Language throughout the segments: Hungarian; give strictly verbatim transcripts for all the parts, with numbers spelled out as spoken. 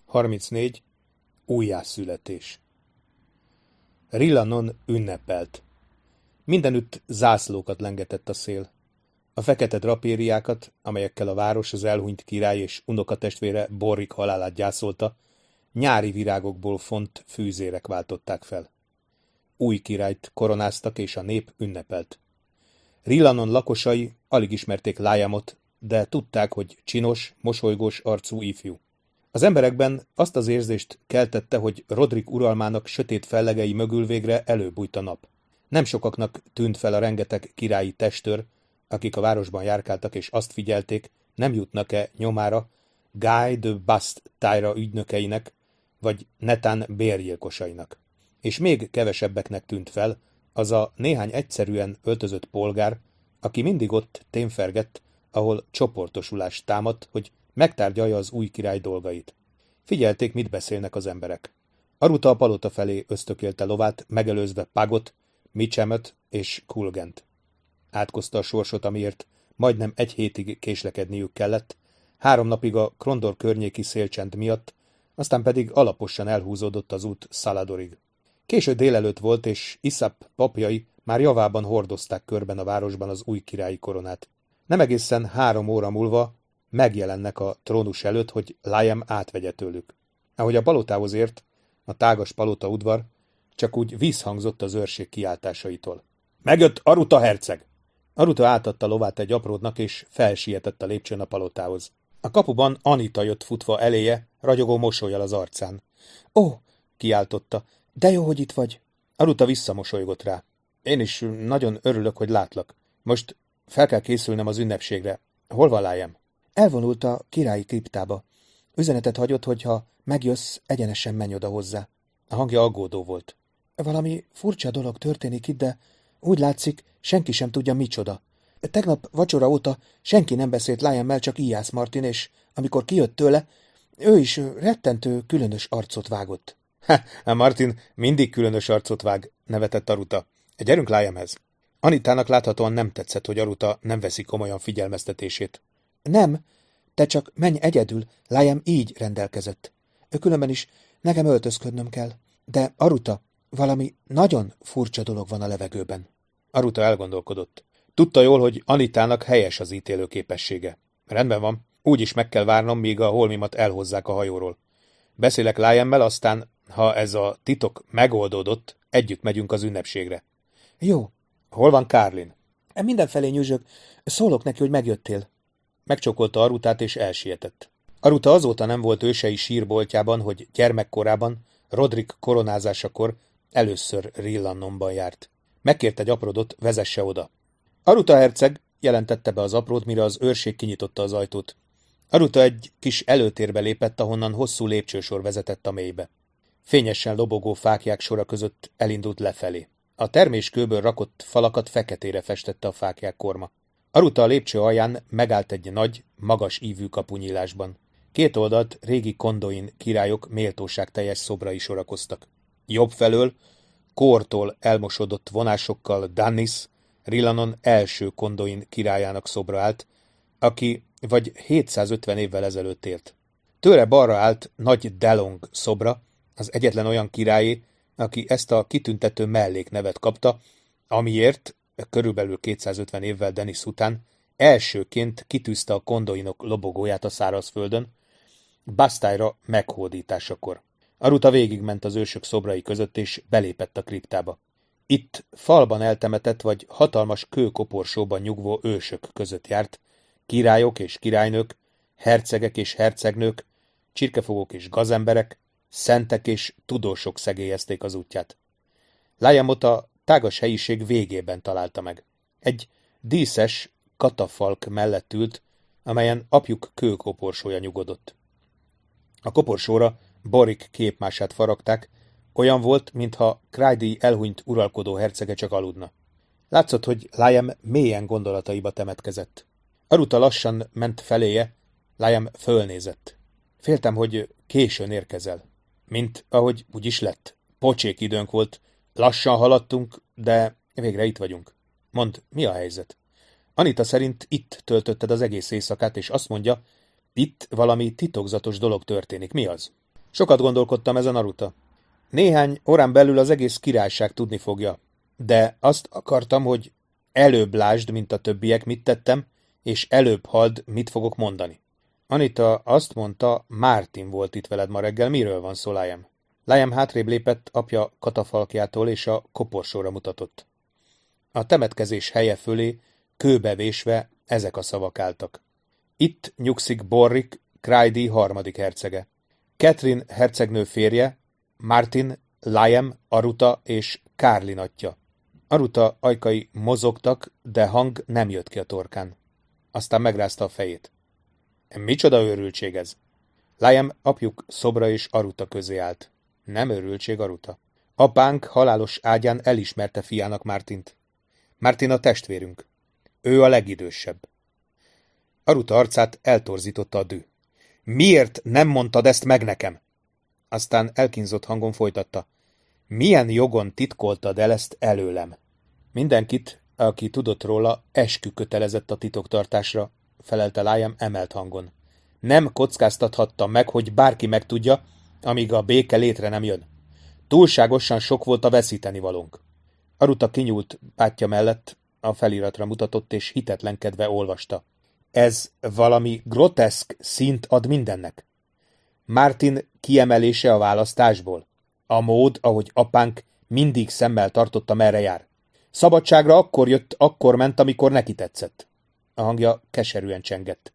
harmincnégy. Újjászületés. Rillanon ünnepelt. Mindenütt zászlókat lengetett a szél. A fekete drapériákat, amelyekkel a város az elhunyt király és unokatestvére Borrik halálát gyászolta, nyári virágokból font fűzérek váltották fel. Új királyt koronáztak, és a nép ünnepelt. Rillanon lakosai alig ismerték Liamot, de tudták, hogy csinos, mosolygós arcú ifjú. Az emberekben azt az érzést keltette, hogy Rodrik uralmának sötét fellegei mögül végre előbújt a nap. Nem sokaknak tűnt fel a rengeteg királyi testőr, akik a városban járkáltak és azt figyelték, nem jutnak-e nyomára Guy de Bastiera ügynökeinek, vagy netán bérgyilkosainak. És még kevesebbeknek tűnt fel az a néhány egyszerűen öltözött polgár, aki mindig ott témfergett, ahol csoportosulás támadt, hogy megtárgyalja az új király dolgait. Figyelték, mit beszélnek az emberek. Aruta a palota felé ösztökélte lovát, megelőzve Pagot, Mitchemet és Kulgent. Átkozta a sorsot, amiért majdnem egy hétig késlekedniük kellett, három napig a Krondor környéki szélcsend miatt, aztán pedig alaposan elhúzódott az út Saladorig. Késő délelőtt volt, és Iszap papjai már javában hordozták körben a városban az új királyi koronát. Nem egészen három óra múlva megjelennek a trónus előtt, hogy Liam átvegye tőlük. Ahogy a palotához ért, a tágas palota udvar csak úgy vízhangzott az őrség kiáltásaitól. Megjött Aruta herceg! Aruta átadta lovát egy apródnak, és felsietett a lépcsőn a palotához. A kapuban Anita jött futva eléje, ragyogó mosollyal az arcán. Ó, kiáltotta, de jó, hogy itt vagy. Aruta visszamosolygott rá. Én is nagyon örülök, hogy látlak. Most fel kell készülnem az ünnepségre. Hol van Liam? Elvonult a királyi kriptába. Üzenetet hagyott, hogy ha megjössz, egyenesen menj oda hozzá. A hangja aggódó volt. Valami furcsa dolog történik itt, de úgy látszik, senki sem tudja micsoda. Tegnap vacsora óta senki nem beszélt Liammel, csak Ijász Martin, és amikor kijött tőle, ő is rettentő különös arcot vágott. Ha, Martin mindig különös arcot vág, nevetett Aruta. Gyerünk Liamhez. Anitának láthatóan nem tetszett, hogy Aruta nem veszi komolyan figyelmeztetését. Nem, te csak menj egyedül, Liam így rendelkezett. Ő különben is nekem öltözködnöm kell. De Aruta, valami nagyon furcsa dolog van a levegőben. Aruta elgondolkodott. Tudta jól, hogy Anitának helyes az ítélő képessége. Rendben van, úgyis meg kell várnom, míg a holmimat elhozzák a hajóról. Beszélek Liammel, aztán, ha ez a titok megoldódott, együtt megyünk az ünnepségre. Jó. Hol van Carlin? Mindenfelé nyüzsög. Szólok neki, hogy megjöttél. Megcsókolta Arutát, és elsietett. Aruta azóta nem volt ősei sírboltjában, hogy gyermekkorában, Rodrik koronázásakor először Rillannonban járt. Megkért egy apródot, vezesse oda. Aruta herceg, jelentette be az aprót, mire az őrség kinyitotta az ajtót. Aruta egy kis előtérbe lépett, ahonnan hosszú lépcsősor vezetett a mélybe. Fényesen lobogó fáklyák sora között elindult lefelé. A terméskőből rakott falakat feketére festette a fáklyák korma. Aruta a lépcső alján megállt egy nagy, magas ívű kapunyílásban. Két oldalt régi Kondoin királyok méltóságteljes szobrai sorakoztak. Jobb felől, kórtól elmosodott vonásokkal Dannis, Rillanon első Kondoin királyának szobra állt, aki vagy hétszázötven évvel ezelőtt élt. Tőle balra állt nagy Delong szobra, az egyetlen olyan királyé, aki ezt a kitüntető melléknevet kapta, amiért, körülbelül kétszázötven évvel Dennis után, elsőként kitűzte a kondoinok lobogóját a szárazföldön, Bastiera meghódításakor. Aruta végigment az ősök szobrai között, és belépett a kriptába. Itt falban eltemetett vagy hatalmas kőkoporsóban nyugvó ősök között járt, királyok és királynők, hercegek és hercegnők, csirkefogók és gazemberek, szentek és tudósok szegélyezték az útját. Liamot a tágas helyiség végében találta meg. Egy díszes katafalk mellett ült, amelyen apjuk kőkoporsója nyugodott. A koporsóra Borrik képmását faragták, olyan volt, mintha Crájdi elhunyt uralkodó hercege csak aludna. Látszott, hogy Liam mélyen gondolataiba temetkezett. Aruta lassan ment feléje, Liam fölnézett. Féltem, hogy későn érkezel. Mint ahogy úgy is lett. Pocsék időnk volt, lassan haladtunk, de végre itt vagyunk. Mondd, mi a helyzet? Anita szerint itt töltötted az egész éjszakát, és azt mondja, itt valami titokzatos dolog történik. Mi az? Sokat gondolkodtam ezen, Aruta. Néhány órán belül az egész királyság tudni fogja, de azt akartam, hogy előbb lásd, mint a többiek, mit tettem, és előbb halld, mit fogok mondani. Anita azt mondta, Martin volt itt veled ma reggel, miről van szó, Liam? Liam hátrébb lépett apja katafalkjától, és a koporsóra mutatott. A temetkezés helye fölé, kőbe vésve, ezek a szavak álltak. Itt nyugszik Borrik, Crydi harmadik hercege. Catherine hercegnő férje, Martin, Liam, Aruta és Kárlin atya. Aruta ajkai mozogtak, de hang nem jött ki a torkán. Aztán megrázta a fejét. Micsoda őrültség ez? Liam apjuk szobra és Aruta közé állt. Nem őrültség, Aruta. Apánk halálos ágyán elismerte fiának Martint. Martin a testvérünk. Ő a legidősebb. Aruta arcát eltorzította a dű. Miért nem mondtad ezt meg nekem? Aztán elkínzott hangon folytatta. Milyen jogon titkoltad el ezt előlem? Mindenkit, aki tudott róla, eskü kötelezett a titoktartásra, felelte Liam emelt hangon. Nem kockáztathatta meg, hogy bárki megtudja, amíg a béke létre nem jön. Túlságosan sok volt a veszítenivalónk. Aruta kinyúlt bátyja mellett, a feliratra mutatott és hitetlenkedve olvasta. Ez valami groteszk szint ad mindennek. Martin kiemelése a választásból. A mód, ahogy apánk mindig szemmel tartotta, merre jár. Szabadságra akkor jött, akkor ment, amikor neki tetszett. A hangja keserűen csengett.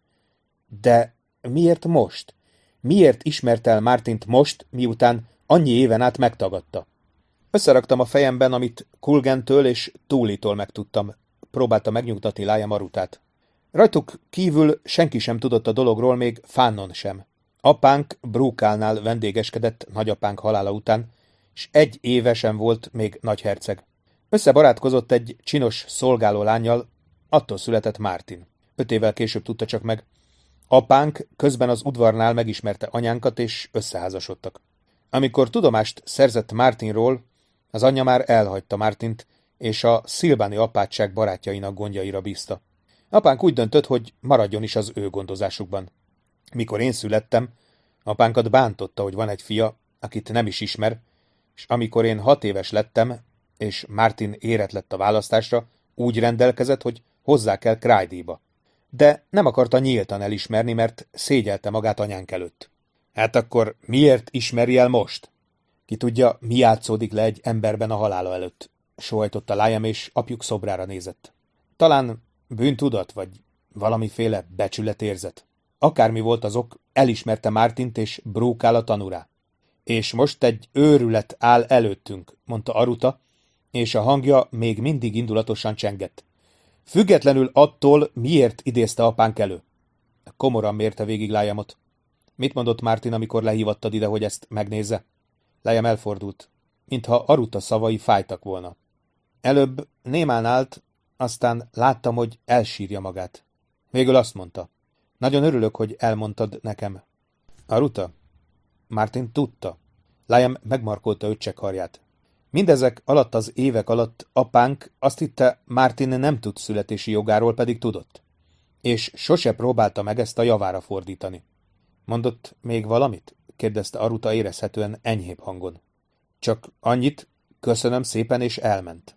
De miért most? Miért ismert el Martint most, miután annyi éven át megtagadta? Összeraktam a fejemben, amit Kulgentől és Túlitól megtudtam. Próbálta megnyugtatni Liam Arutát. Rajtuk kívül senki sem tudott a dologról, még Fannon sem. Apánk Brúkálnál vendégeskedett nagyapánk halála után, és egy éve sem volt még nagyherceg. Összebarátkozott egy csinos szolgáló lánnyal, attól született Martin. Öt évvel később tudta csak meg. Apánk közben az udvarnál megismerte anyánkat, és összeházasodtak. Amikor tudomást szerzett Martinról, az anyja már elhagyta Martint, és a szilbáni apátság barátjainak gondjaira bízta. Apánk úgy döntött, hogy maradjon is az ő gondozásukban. Mikor én születtem, apánkat bántotta, hogy van egy fia, akit nem is ismer, és amikor én hat éves lettem, és Martin érett lett a választásra, úgy rendelkezett, hogy hozzá kell Crydiba. De nem akarta nyíltan elismerni, mert szégyelte magát anyánk előtt. Hát akkor miért ismeri el most? Ki tudja, mi játszódik le egy emberben a halála előtt, sóhajtotta Liam, és apjuk szobrára nézett. Talán bűntudat, vagy valamiféle becsületérzet. Akármi volt az ok, elismerte Martint, és Brúkál a tanúrá. És most egy őrület áll előttünk, mondta Aruta, és a hangja még mindig indulatosan csengett. Függetlenül attól, miért idézte apánk elő. Komoran mérte végig Liamot. Mit mondott Martin, amikor lehívattad ide, hogy ezt megnézze? Liam elfordult, mintha Aruta szavai fájtak volna. Előbb némán állt, aztán láttam, hogy elsírja magát. Végül azt mondta. Nagyon örülök, hogy elmondtad nekem. Aruta? Martin tudta. Liam megmarkolta öccse karját. Mindezek alatt az évek alatt apánk azt hitte, Martin nem tud születési jogáról, pedig tudott. És sose próbálta meg ezt a javára fordítani. Mondott még valamit? Kérdezte Aruta érezhetően enyhébb hangon. Csak annyit, köszönöm szépen, és elment.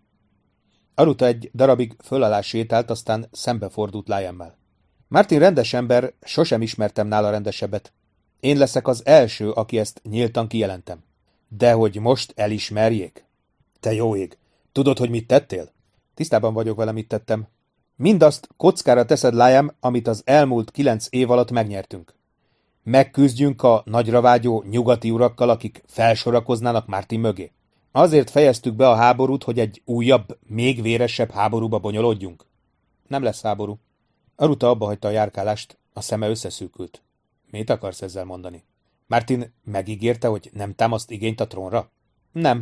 Aruta egy darabig föl alá sétált, aztán szembefordult Liammel. Martin rendes ember, sosem ismertem nála rendesebbet. Én leszek az első, aki ezt nyíltan kijelentem. De hogy most elismerjék? Te jó ég! Tudod, hogy mit tettél? Tisztában vagyok vele, mit tettem. Mindazt kockára teszed, Liam, amit az elmúlt kilenc év alatt megnyertünk. Megküzdjünk a nagyra vágyó nyugati urakkal, akik felsorakoznának Martin mögé. Azért fejeztük be a háborút, hogy egy újabb, még véresebb háborúba bonyolódjunk. Nem lesz háború. Aruta abbahagyta a járkálást, a szeme összeszűkült. Mit akarsz ezzel mondani? Martin megígérte, hogy nem támaszt igényt a trónra? Nem.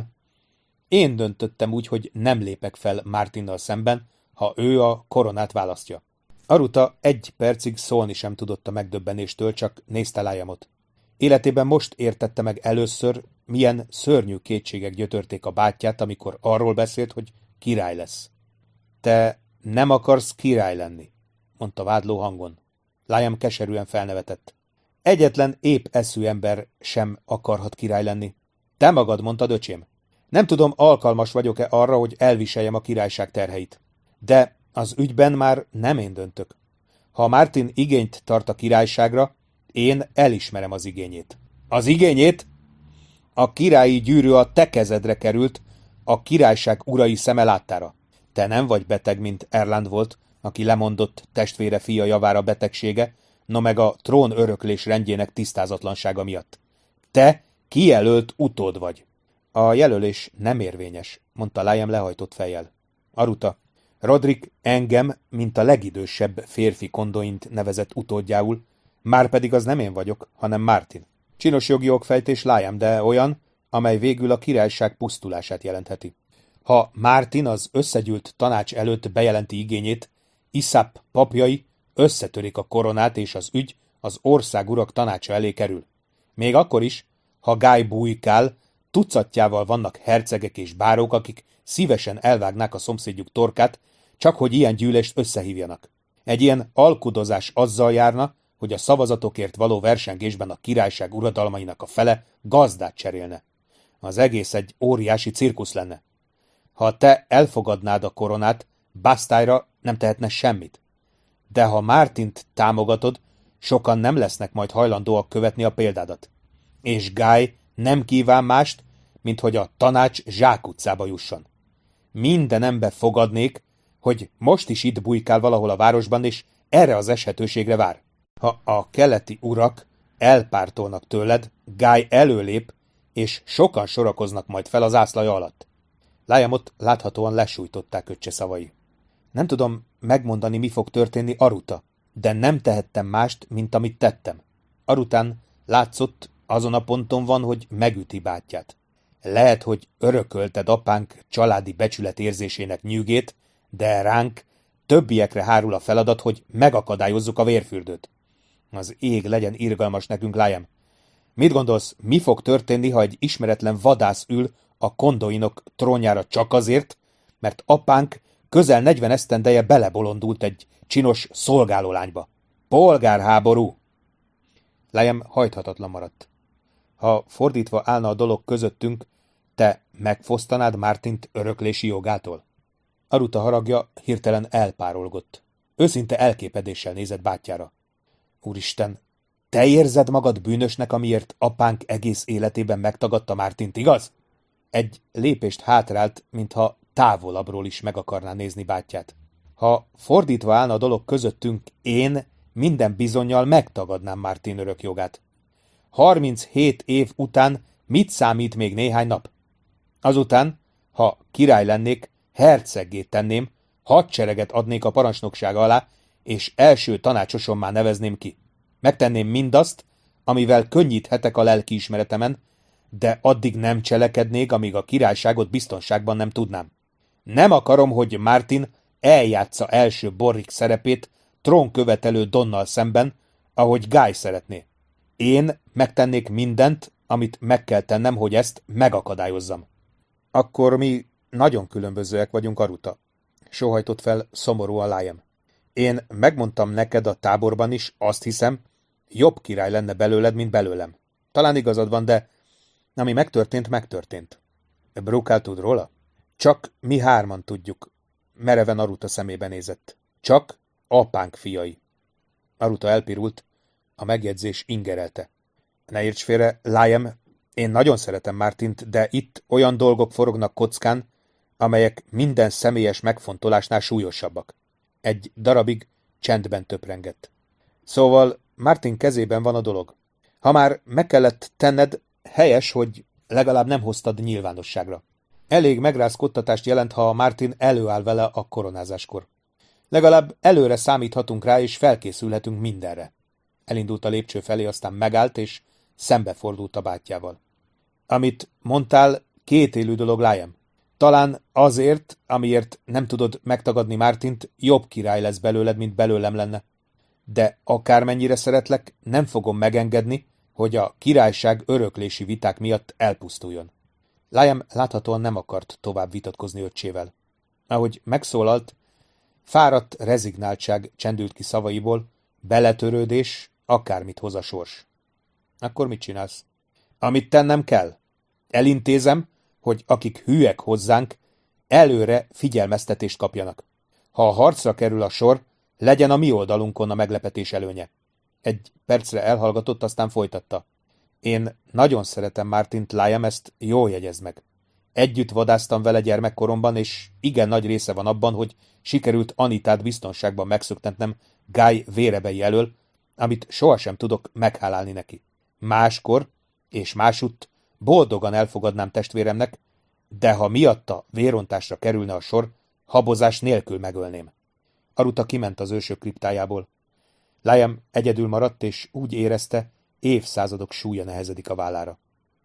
Én döntöttem úgy, hogy nem lépek fel Martinnal szemben, ha ő a koronát választja. Aruta egy percig szólni sem tudott a megdöbbenéstől, csak nézte Liamot. Életében most értette meg először, milyen szörnyű kétségek gyötörték a bátyját, amikor arról beszélt, hogy király lesz. Te nem akarsz király lenni, mondta vádló hangon. Liam keserűen felnevetett. Egyetlen épp eszű ember sem akarhat király lenni. Te magad mondtad, öcsém. Nem tudom, alkalmas vagyok-e arra, hogy elviseljem a királyság terheit. De az ügyben már nem én döntök. Ha Martin igényt tart a királyságra, én elismerem az igényét. Az igényét? A királyi gyűrű a te kezedre került, a királyság urai szeme láttára. Te nem vagy beteg, mint Erland volt, aki lemondott testvére fia javára betegsége, no meg a trón öröklés rendjének tisztázatlansága miatt. Te kijelölt utód vagy. A jelölés nem érvényes, mondta Liam lehajtott fejjel. Aruta, Rodrik engem, mint a legidősebb férfi kondoint nevezett utódjául, márpedig az nem én vagyok, hanem Martin. Csinos jogi okfejtés Liam, de olyan, amely végül a királyság pusztulását jelentheti. Ha Martin az összegyűlt tanács előtt bejelenti igényét, Iszap papjai összetörik a koronát, és az ügy az országurak tanácsa elé kerül. Még akkor is, ha Guy bujkál, tucatjával vannak hercegek és bárók, akik szívesen elvágnák a szomszédjuk torkát, csak hogy ilyen gyűlést összehívjanak. Egy ilyen alkudozás azzal járna, hogy a szavazatokért való versengésben a királyság uradalmainak a fele gazdát cserélne. Az egész egy óriási cirkusz lenne. Ha te elfogadnád a koronát, Bastályra nem tehetne semmit. De ha Martint támogatod, sokan nem lesznek majd hajlandóak követni a példádat. És Guy nem kíván mást, mint hogy a tanács zsákutcába jusson. Mindenembe fogadnék, hogy most is itt bujkál valahol a városban, és erre az eshetőségre vár. Ha a keleti urak elpártolnak tőled, Guy előlép, és sokan sorakoznak majd fel az ászlaja alatt. Liamot láthatóan lesújtották öccse szavai. Nem tudom megmondani, mi fog történni Aruta, de nem tehettem mást, mint amit tettem. Arután látszott, azon a ponton van, hogy megüti bátyját. Lehet, hogy örökölted apánk családi becsületérzésének nyűgét, de ránk többiekre hárul a feladat, hogy megakadályozzuk a vérfürdőt. Az ég legyen irgalmas nekünk, Liam. Mit gondolsz, mi fog történni, ha egy ismeretlen vadász ül a kondoinok trónjára csak azért, mert apánk közel negyven esztendeje belebolondult egy csinos szolgálólányba? Polgárháború! Liam hajthatatlan maradt. Ha fordítva állna a dolog közöttünk, te megfosztanád Martint öröklési jogától? Aruta haragja hirtelen elpárolgott. Őszinte elképedéssel nézett bátyjára. Úristen, te érzed magad bűnösnek, amiért apánk egész életében megtagadta Martint, igaz? Egy lépést hátrált, mintha távolabbról is meg akarná nézni bátyját. Ha fordítva állna a dolog közöttünk, én minden bizonnyal megtagadnám Martin örökjogát. Harminchét év után mit számít még néhány nap? Azután, ha király lennék, herceggé tenném, hadsereget adnék a parancsnoksága alá, és első tanácsosommá nevezném ki. Megtenném mindazt, amivel könnyíthetek a lelkiismeretemen, de addig nem cselekednék, amíg a királyságot biztonságban nem tudnám. Nem akarom, hogy Martin eljátsza első Borrik szerepét trónkövetelő Donnal szemben, ahogy Guy szeretné. Én megtennék mindent, amit meg kell tennem, hogy ezt megakadályozzam. Akkor mi nagyon különbözőek vagyunk, Aruta, sóhajtott fel szomorúan Liam. Én megmondtam neked a táborban is, azt hiszem, jobb király lenne belőled, mint belőlem. Talán igazad van, de ami megtörtént, megtörtént. Brooke tud róla? Csak mi hárman tudjuk. Mereven Aruta szemébe nézett. Csak apánk fiai. Aruta elpirult, a megjegyzés ingerelte. Ne érts félre, Liam, én nagyon szeretem Martint, de itt olyan dolgok forognak kockán, amelyek minden személyes megfontolásnál súlyosabbak. Egy darabig csendben töprengett. Szóval Martin kezében van a dolog. Ha már meg kellett tenned, helyes, hogy legalább nem hoztad nyilvánosságra. Elég megrázkodtatást jelent, ha Martin előáll vele a koronázáskor. Legalább előre számíthatunk rá, és felkészülhetünk mindenre. Elindult a lépcső felé, aztán megállt, és szembefordult a bátyjával. Amit mondtál, kétélű dolog, Liam. Talán azért, amiért nem tudod megtagadni Martint, jobb király lesz belőled, mint belőlem lenne. De akármennyire szeretlek, nem fogom megengedni, hogy a királyság öröklési viták miatt elpusztuljon. Liam láthatóan nem akart tovább vitatkozni öccsével. Ahogy megszólalt, fáradt rezignáltság csendült ki szavaiból, beletörődés, akármit hoz a sors. Akkor mit csinálsz? Amit tennem kell. Elintézem, hogy akik hűek hozzánk, előre figyelmeztetést kapjanak. Ha a harcra kerül a sor, legyen a mi oldalunkon a meglepetés előnye. Egy percre elhallgatott, aztán folytatta. Én nagyon szeretem Martint, Liam, ezt jól jegyezd meg. Együtt vadásztam vele gyermekkoromban, és igen nagy része van abban, hogy sikerült Anitát biztonságban megszöktetnem Guy vérebei elől, amit sohasem tudok meghálálni neki. Máskor, és másutt boldogan elfogadnám testvéremnek, de ha miatta vérontásra kerülne a sor, habozás nélkül megölném. Aruta kiment az ősök kriptájából. Liam egyedül maradt, és úgy érezte, évszázadok súlya nehezedik a vállára.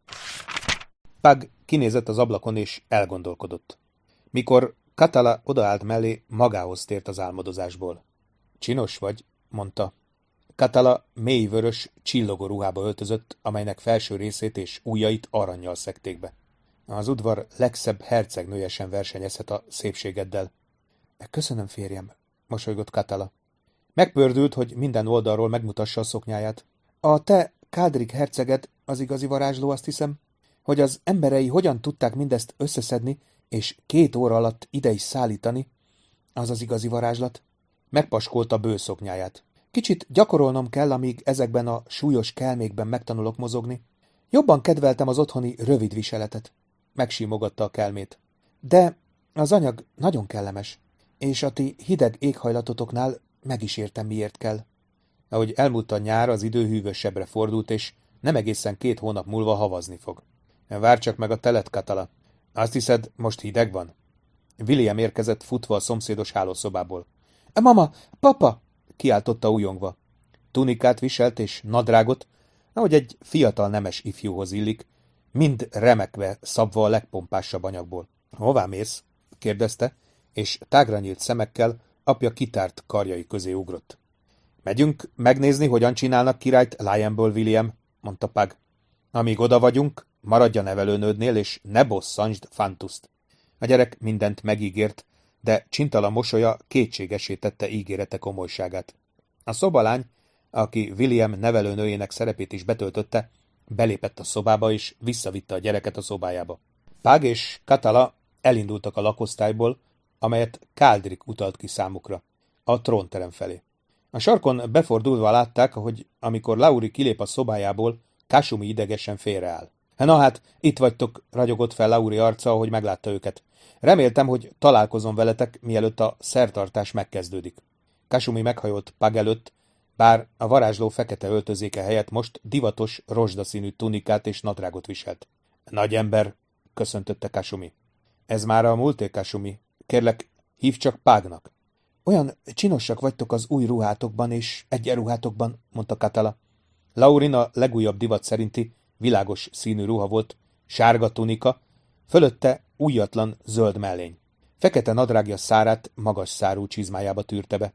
Pug kinézett az ablakon, és elgondolkodott. Mikor Katala odaállt mellé, magához tért az álmodozásból. Csinos vagy, mondta. Katala mélyvörös, csillogó ruhába öltözött, amelynek felső részét és ujjait arannyal szekték be. Az udvar legszebb hercegnője sem versenyezhet a szépségeddel. Köszönöm, férjem, mosolygott Katala. Megpördült, hogy minden oldalról megmutassa a szoknyáját. A te, Kádrik herceged, az igazi varázsló, azt hiszem, hogy az emberei hogyan tudták mindezt összeszedni, és két óra alatt ide is szállítani, az az igazi varázslat. Megpaskolta bő szoknyáját. Kicsit gyakorolnom kell, amíg ezekben a súlyos kelmékben megtanulok mozogni. Jobban kedveltem az otthoni rövid viseletet. Megsimogatta a kelmét. De az anyag nagyon kellemes, és a ti hideg éghajlatotoknál meg is értem, miért kell. Ahogy elmúlt a nyár, az idő hűvösebbre fordult, és nem egészen két hónap múlva havazni fog. Várj csak meg a telet, Katala. Azt hiszed, most hideg van? William érkezett futva a szomszédos hálószobából. Mama, papa! Kiáltotta újongva. Tunikát viselt és nadrágot, ahogy egy fiatal nemes ifjúhoz illik, mind remekve szabva a legpompásabb anyagból. Hová mész? Kérdezte, és tágra nyílt szemekkel apja kitárt karjai közé ugrott. Megyünk megnézni, hogyan csinálnak királyt Liamből, William, mondta Pug. Amíg oda vagyunk, maradj a nevelőnődnél, és ne bosszantsd Fantuszt. A gyerek mindent megígért, de csintala mosolya kétségesé tette ígérete komolyságát. A szobalány, aki William nevelőnőjének szerepét is betöltötte, belépett a szobába, és visszavitte a gyereket a szobájába. Pug és Katala elindultak a lakosztályból, amelyet Kádrik utalt ki számukra, a trónterem felé. A sarkon befordulva látták, hogy amikor Lauri kilép a szobájából, Kasumi idegesen félreáll. Na hát, itt vagytok, ragyogott fel Lauri arca, ahogy meglátta őket. Reméltem, hogy találkozom veletek, mielőtt a szertartás megkezdődik. Kasumi meghajolt Pug előtt, bár a varázsló fekete öltözéke helyett most divatos, rozsdaszínű tunikát és nadrágot viselt. Nagy ember, köszöntötte Kasumi. Ez már a múlté, Kasumi. Kérlek, hívd csak Pugnak. Olyan csinosak vagytok az új ruhátokban és egyenruhátokban, mondta Katala. Laurin a legújabb divat szerinti világos színű ruha volt, sárga tunika, fölötte újatlan zöld mellény. Fekete nadrágja szárát magas szárú csizmájába tűrte be.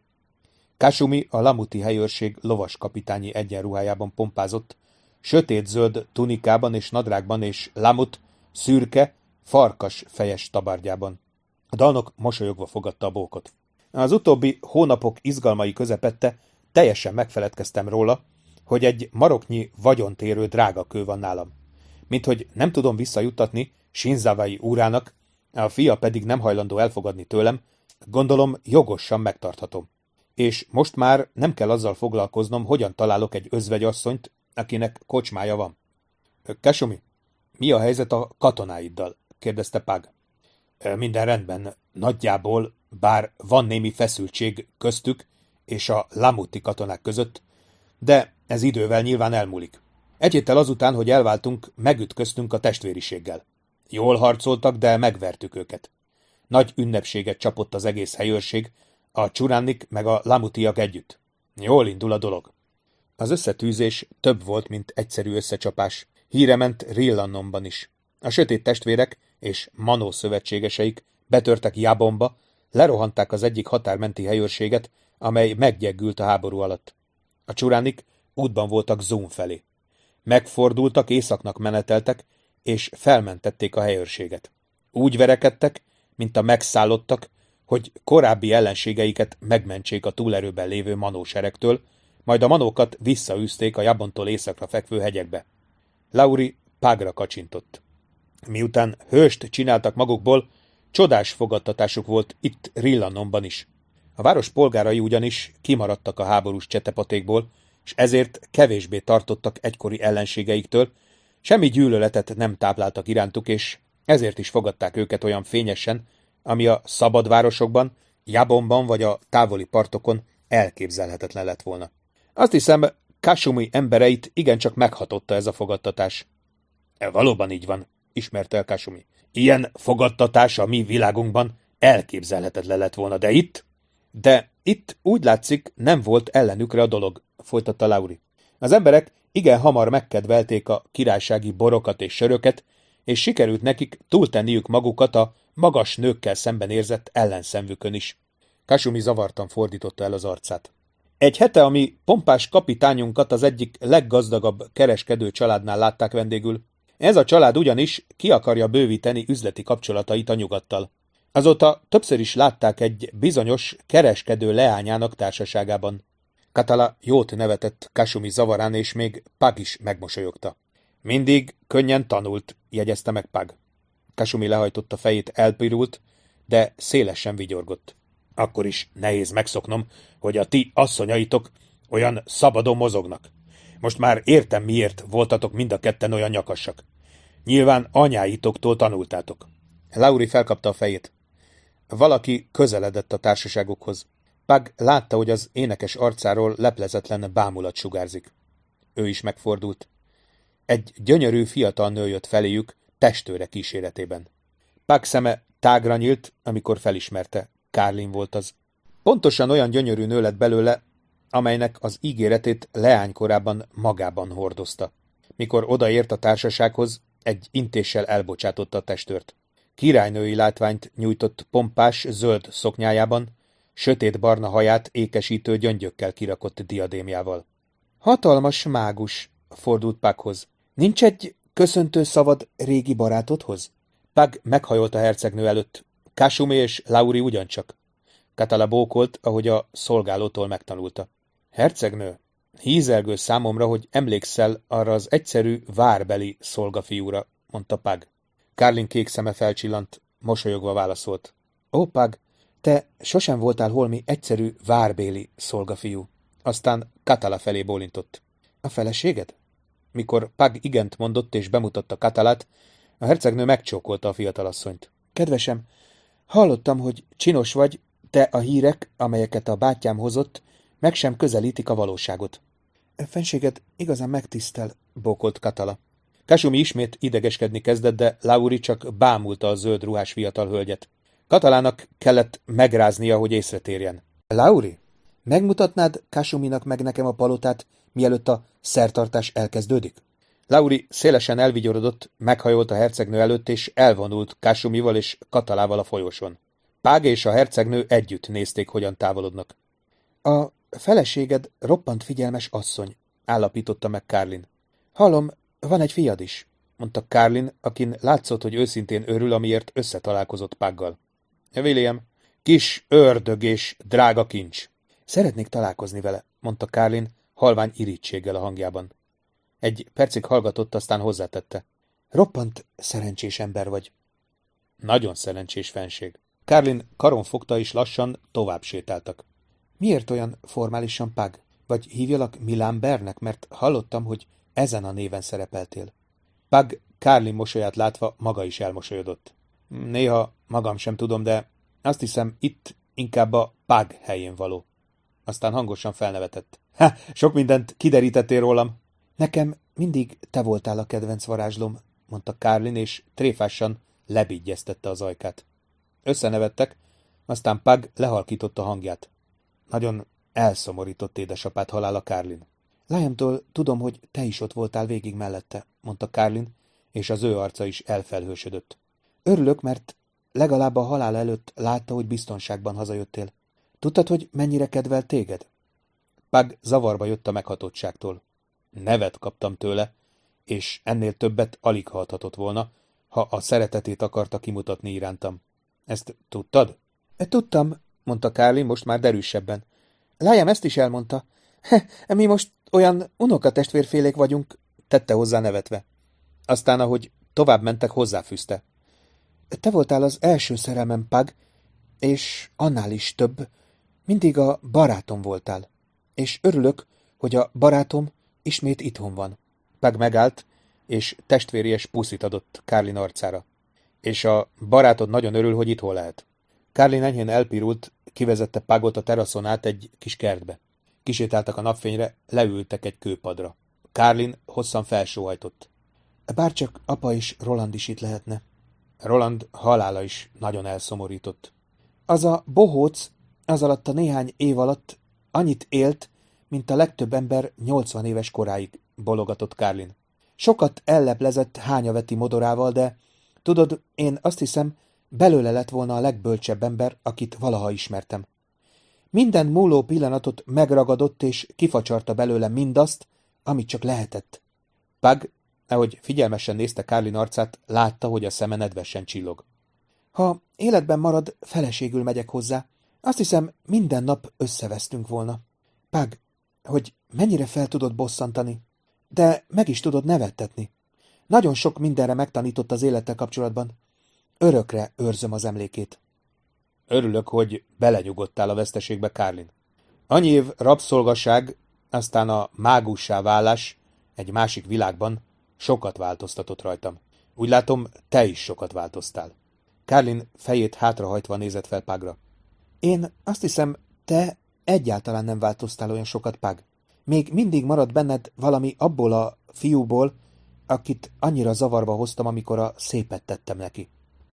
Kasumi a lamuti helyőrség lovaskapitányi egyenruhájában pompázott, sötét-zöld tunikában és nadrágban, és lamut szürke, farkas fejes tabardjában. A dalnok mosolyogva fogadta a bókot. Az utóbbi hónapok izgalmai közepette teljesen megfeledkeztem róla, hogy egy maroknyi vagyontérő drágakő van nálam. Minthogy nem tudom visszajuttatni Shinzawai úrának, a fia pedig nem hajlandó elfogadni tőlem, gondolom jogosan megtarthatom. És most már nem kell azzal foglalkoznom, hogyan találok egy özvegyasszonyt, akinek kocsmája van. Kasumi, mi a helyzet a katonáiddal? Kérdezte Pug. Minden rendben, nagyjából, bár van némi feszültség köztük és a lamuti katonák között, de ez idővel nyilván elmúlik. Egy héttel azután, hogy elváltunk, megütköztünk a testvériséggel. Jól harcoltak, de megvertük őket. Nagy ünnepséget csapott az egész helyőrség, a csuránik meg a lamutiak együtt. Jól indul a dolog. Az összetűzés több volt, mint egyszerű összecsapás. Híre ment Rillannomban is. A sötét testvérek és Manó szövetségeseik betörtek Jabomba, lerohanták az egyik határmenti helyőrséget, amely meggyengült a háború alatt. A csuránik útban voltak Zoom felé. Megfordultak, északnak meneteltek, és felmentették a helyőrséget. Úgy verekedtek, mint a megszállottak, hogy korábbi ellenségeiket megmentsék a túlerőben lévő manóseregtől, majd a manókat visszaűzték a Jabontól északra fekvő hegyekbe. Lauri Pugra kacsintott. Miután hőst csináltak magukból, csodás fogadtatásuk volt itt Rillanonban is. A város polgárai ugyanis kimaradtak a háborús csetepatékból, és ezért kevésbé tartottak egykori ellenségeiktől, semmi gyűlöletet nem tápláltak irántuk, és ezért is fogadták őket olyan fényesen, ami a szabad városokban, Jabonban vagy a távoli partokon elképzelhetetlen lett volna. Azt hiszem, Kasumi embereit igencsak meghatotta ez a fogadtatás. E, valóban így van, ismerte el Kasumi. Ilyen fogadtatás a mi világunkban elképzelhetetlen lett volna, de itt? De itt úgy látszik, nem volt ellenükre a dolog, folytatta Lauri. Az emberek igen hamar megkedvelték a királysági borokat és söröket, és sikerült nekik túltenniük magukat a magas nőkkel szemben érzett ellenszenvükön is. Kasumi zavartan fordította el az arcát. Egy hete, ami pompás kapitányunkat az egyik leggazdagabb kereskedő családnál látták vendégül. Ez a család ugyanis ki akarja bővíteni üzleti kapcsolatait a nyugattal. Azóta többször is látták egy bizonyos kereskedő leányának társaságában. Katala jót nevetett Kasumi zavarán, és még Pug is megmosolyogta. Mindig könnyen tanult, jegyezte meg Pug. Kasumi lehajtotta fejét, elpirult, de szélesen vigyorgott. Akkor is nehéz megszoknom, hogy a ti asszonyaitok olyan szabadon mozognak. Most már értem, miért voltatok mind a ketten olyan nyakasak. Nyilván anyáitoktól tanultátok. Lauri felkapta a fejét. Valaki közeledett a társaságukhoz. Pug látta, hogy az énekes arcáról leplezetlen bámulat sugárzik. Ő is megfordult. Egy gyönyörű fiatal nő jött feléjük, testőre kíséretében. Pug szeme tágra nyílt, amikor felismerte. Carlin volt az. Pontosan olyan gyönyörű nő lett belőle, amelynek az ígéretét leánykorában magában hordozta. Mikor odaért a társasághoz, egy intéssel elbocsátotta a testőrt. Királynői látványt nyújtott pompás, zöld szoknyájában, sötétbarna haját ékesítő gyöngyökkel kirakott diadémjával. Hatalmas mágus, fordult Pughoz. Nincs egy köszöntő szavad régi barátodhoz? Pug meghajolt a hercegnő előtt. Kasumi és Lauri ugyancsak. Katala bókolt, ahogy a szolgálótól megtanulta. Hercegnő, hízelgő számomra, hogy emlékszel arra az egyszerű várbeli szolgafiúra, mondta Pug. Carlin kék szeme felcsillant, mosolyogva válaszolt. Ó, Pug, te sosem voltál holmi egyszerű várbéli szolgafiú. Aztán Katala felé bólintott. A feleséged? Mikor Pug igent mondott és bemutatta Katalát, a hercegnő megcsókolta a fiatalasszonyt. Kedvesem, hallottam, hogy csinos vagy, de a hírek, amelyeket a bátyám hozott, meg sem közelítik a valóságot. Fenséged igazán megtisztel, bókolt Katala. Kasumi ismét idegeskedni kezdett, de Lauri csak bámulta a zöld ruhás fiatal hölgyet. Katalának kellett megráznia, hogy észre térjen. Lauri, megmutatnád Kasuminak meg nekem a palotát, mielőtt a szertartás elkezdődik? Lauri szélesen elvigyorodott, meghajolt a hercegnő előtt, és elvonult Kasumival és Katalával a folyosón. Pug és a hercegnő együtt nézték, hogyan távolodnak. A feleséged roppant figyelmes asszony, állapította meg Carlin. Hallom, van egy fiad is, mondta Carlin, akin látszott, hogy őszintén örül, amiért összetalálkozott Puggal. William, kis ördög és drága kincs. Szeretnék találkozni vele, mondta Carlin, halvány irítséggel a hangjában. Egy percig hallgatott, aztán hozzátette. Roppant szerencsés ember vagy. Nagyon szerencsés fenség. Carlin karon fogta, és lassan tovább sétáltak. Miért olyan formálisan Pug? Vagy hívjalak Milán Bernek, mert hallottam, hogy ezen a néven szerepeltél. Pug Carlin mosolyát látva maga is elmosolyodott. Néha magam sem tudom, de azt hiszem, itt inkább a Pug helyén való. Aztán hangosan felnevetett. Ha, sok mindent kiderítettél rólam. Nekem mindig te voltál a kedvenc varázslóm, mondta Carlin, és tréfásan lebigyeztette az ajkát. Összenevettek, aztán Pug lehalkította hangját. Nagyon elszomorított édesapád halála, Carlin. Lányomtól tudom, hogy te is ott voltál végig mellette, mondta Carlin, és az ő arca is elfelhősödött. Örülök, mert legalább a halál előtt látta, hogy biztonságban hazajöttél. Tudtad, hogy mennyire kedvel téged? Pug zavarba jött a meghatottságtól. Nevet kaptam tőle, és ennél többet alig hallhatott volna, ha a szeretetét akarta kimutatni irántam. Ezt tudtad? Tudtam, mondta Carlin most már derűsebben. Lájám ezt is elmondta. Mi most olyan unokatestvérfélék vagyunk, tette hozzá nevetve. Aztán, ahogy tovább mentek, hozzáfűzte. Te voltál az első szerelmem, Pug, és annál is több, mindig a barátom voltál. És örülök, hogy a barátom ismét itthon van. Pug megállt, és testvéries puszit adott Carlin arcára. És a barátod nagyon örül, hogy itthon lehet. Carlin enyhén elpirult, kivezette Pugot a teraszon át egy kis kertbe. Kisétáltak a napfényre, leültek egy kőpadra. Carlin hosszan felsóhajtott. Bárcsak apa és Roland is itt lehetne. Roland halála is nagyon elszomorított. Az a bohóc az alatt a néhány év alatt annyit élt, mint a legtöbb ember nyolcvan éves koráig, bologatott Carlin. Sokat elleplezett hányaveti modorával, de tudod, én azt hiszem, belőle lett volna a legbölcsebb ember, akit valaha ismertem. Minden múló pillanatot megragadott és kifacsarta belőle mindazt, amit csak lehetett. Pug, ahogy figyelmesen nézte Carlin arcát, látta, hogy a szeme nedvesen csillog. Ha életben marad, feleségül megyek hozzá. Azt hiszem, minden nap összevesztünk volna. Pug, hogy mennyire fel tudod bosszantani, de meg is tudod nevettetni. Nagyon sok mindenre megtanított az élettel kapcsolatban. Örökre őrzöm az emlékét. Örülök, hogy belenyugodtál a veszteségbe, Carlin. Annyi év rabszolgaság, aztán a mágussá válás egy másik világban sokat változtatott rajtam. Úgy látom, te is sokat változtál. Carlin fejét hátrahajtva nézett fel Pugra. Én azt hiszem, te egyáltalán nem változtál olyan sokat, Pug. Még mindig marad benned valami abból a fiúból, akit annyira zavarba hoztam, amikor a szépet tettem neki.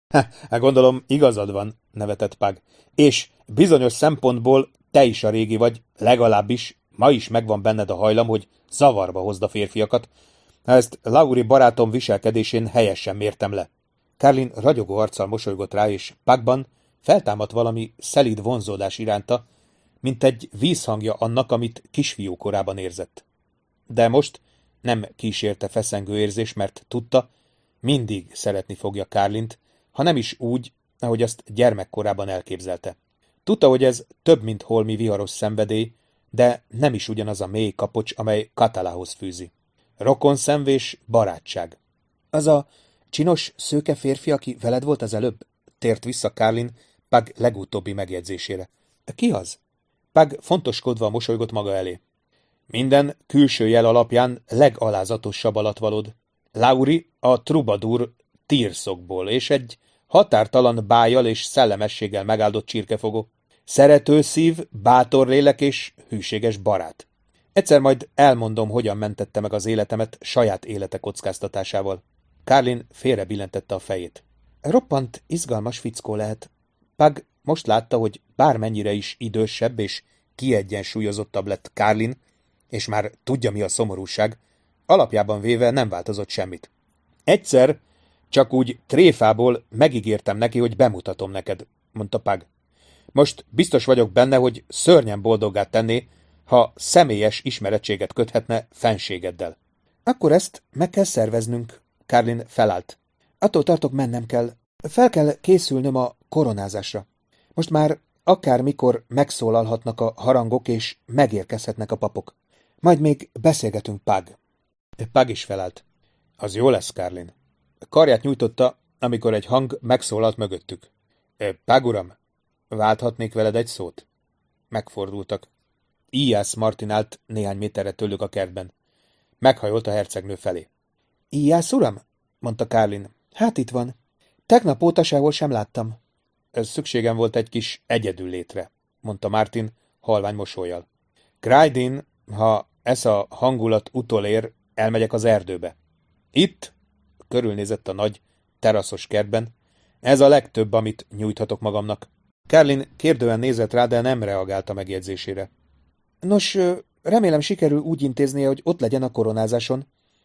Hát gondolom, igazad van, nevetett Pug. És bizonyos szempontból te is a régi vagy, legalábbis ma is megvan benned a hajlam, hogy zavarba hozd a férfiakat. Ezt Laurie barátom viselkedésén helyesen mértem le. Carlin ragyogó arccal mosolygott rá, és Pugban feltámadt valami szelíd vonzódás iránta, mint egy vízhangja annak, amit kisfiú korában érzett. De most nem kísérte feszengő érzés, mert tudta, mindig szeretni fogja Carlint, ha nem is úgy, ahogy azt gyermekkorában elképzelte. Tudta, hogy ez több, mint holmi viharos szenvedély, de nem is ugyanaz a mély kapocs, amely Katalához fűzi. Rokonszenvés, barátság. Az a csinos, szőke férfi, aki veled volt az előbb? Tért vissza Carlin Pug legutóbbi megjegyzésére. Ki az? Pug fontoskodva mosolygott maga elé. Minden külső jel alapján legalázatosabb alatvalód. Laurie a trubadur Tírszokból, és egy határtalan bájjal és szellemességgel megáldott csirkefogó. Szerető szív, bátor lélek és hűséges barát. Egyszer majd elmondom, hogyan mentette meg az életemet saját élete kockáztatásával. Carlin félre billentette a fejét. Roppant izgalmas fickó lehet. Pug most látta, hogy bármennyire is idősebb és kiegyensúlyozottabb lett Carlin, és már tudja, mi a szomorúság, alapjában véve nem változott semmit. Egyszer csak úgy tréfából megígértem neki, hogy bemutatom neked, mondta Pug. Most biztos vagyok benne, hogy szörnyen boldoggá tenné, ha személyes ismerettséget köthetne fenségeddel. Akkor ezt meg kell szerveznünk. Carlin felállt. Attól tartok, mennem kell. Fel kell készülnöm a koronázásra. Most már akármikor megszólalhatnak a harangok, és megérkezhetnek a papok. Majd még beszélgetünk, Pug. Pug is felállt. Az jó lesz, Carlin. Karját nyújtotta, amikor egy hang megszólalt mögöttük. Pug uram, válthatnék veled egy szót? Megfordultak. Ijász Martin állt néhány méterre tőlük a kertben. Meghajolt a hercegnő felé. Ijász uram? Mondta Carlin. Hát itt van. Tegnap óta sehol sem láttam. Ez szükségem volt egy kis egyedül létre, mondta Martin halvány mosollyal. Grydin, ha ez a hangulat utolér, elmegyek az erdőbe. Itt, körülnézett a nagy, teraszos kertben, ez a legtöbb, amit nyújthatok magamnak. Carlin kérdően nézett rá, de nem reagált a megjegyzésére. Nos, remélem sikerül úgy intéznie, hogy ott legyen a koronázáson,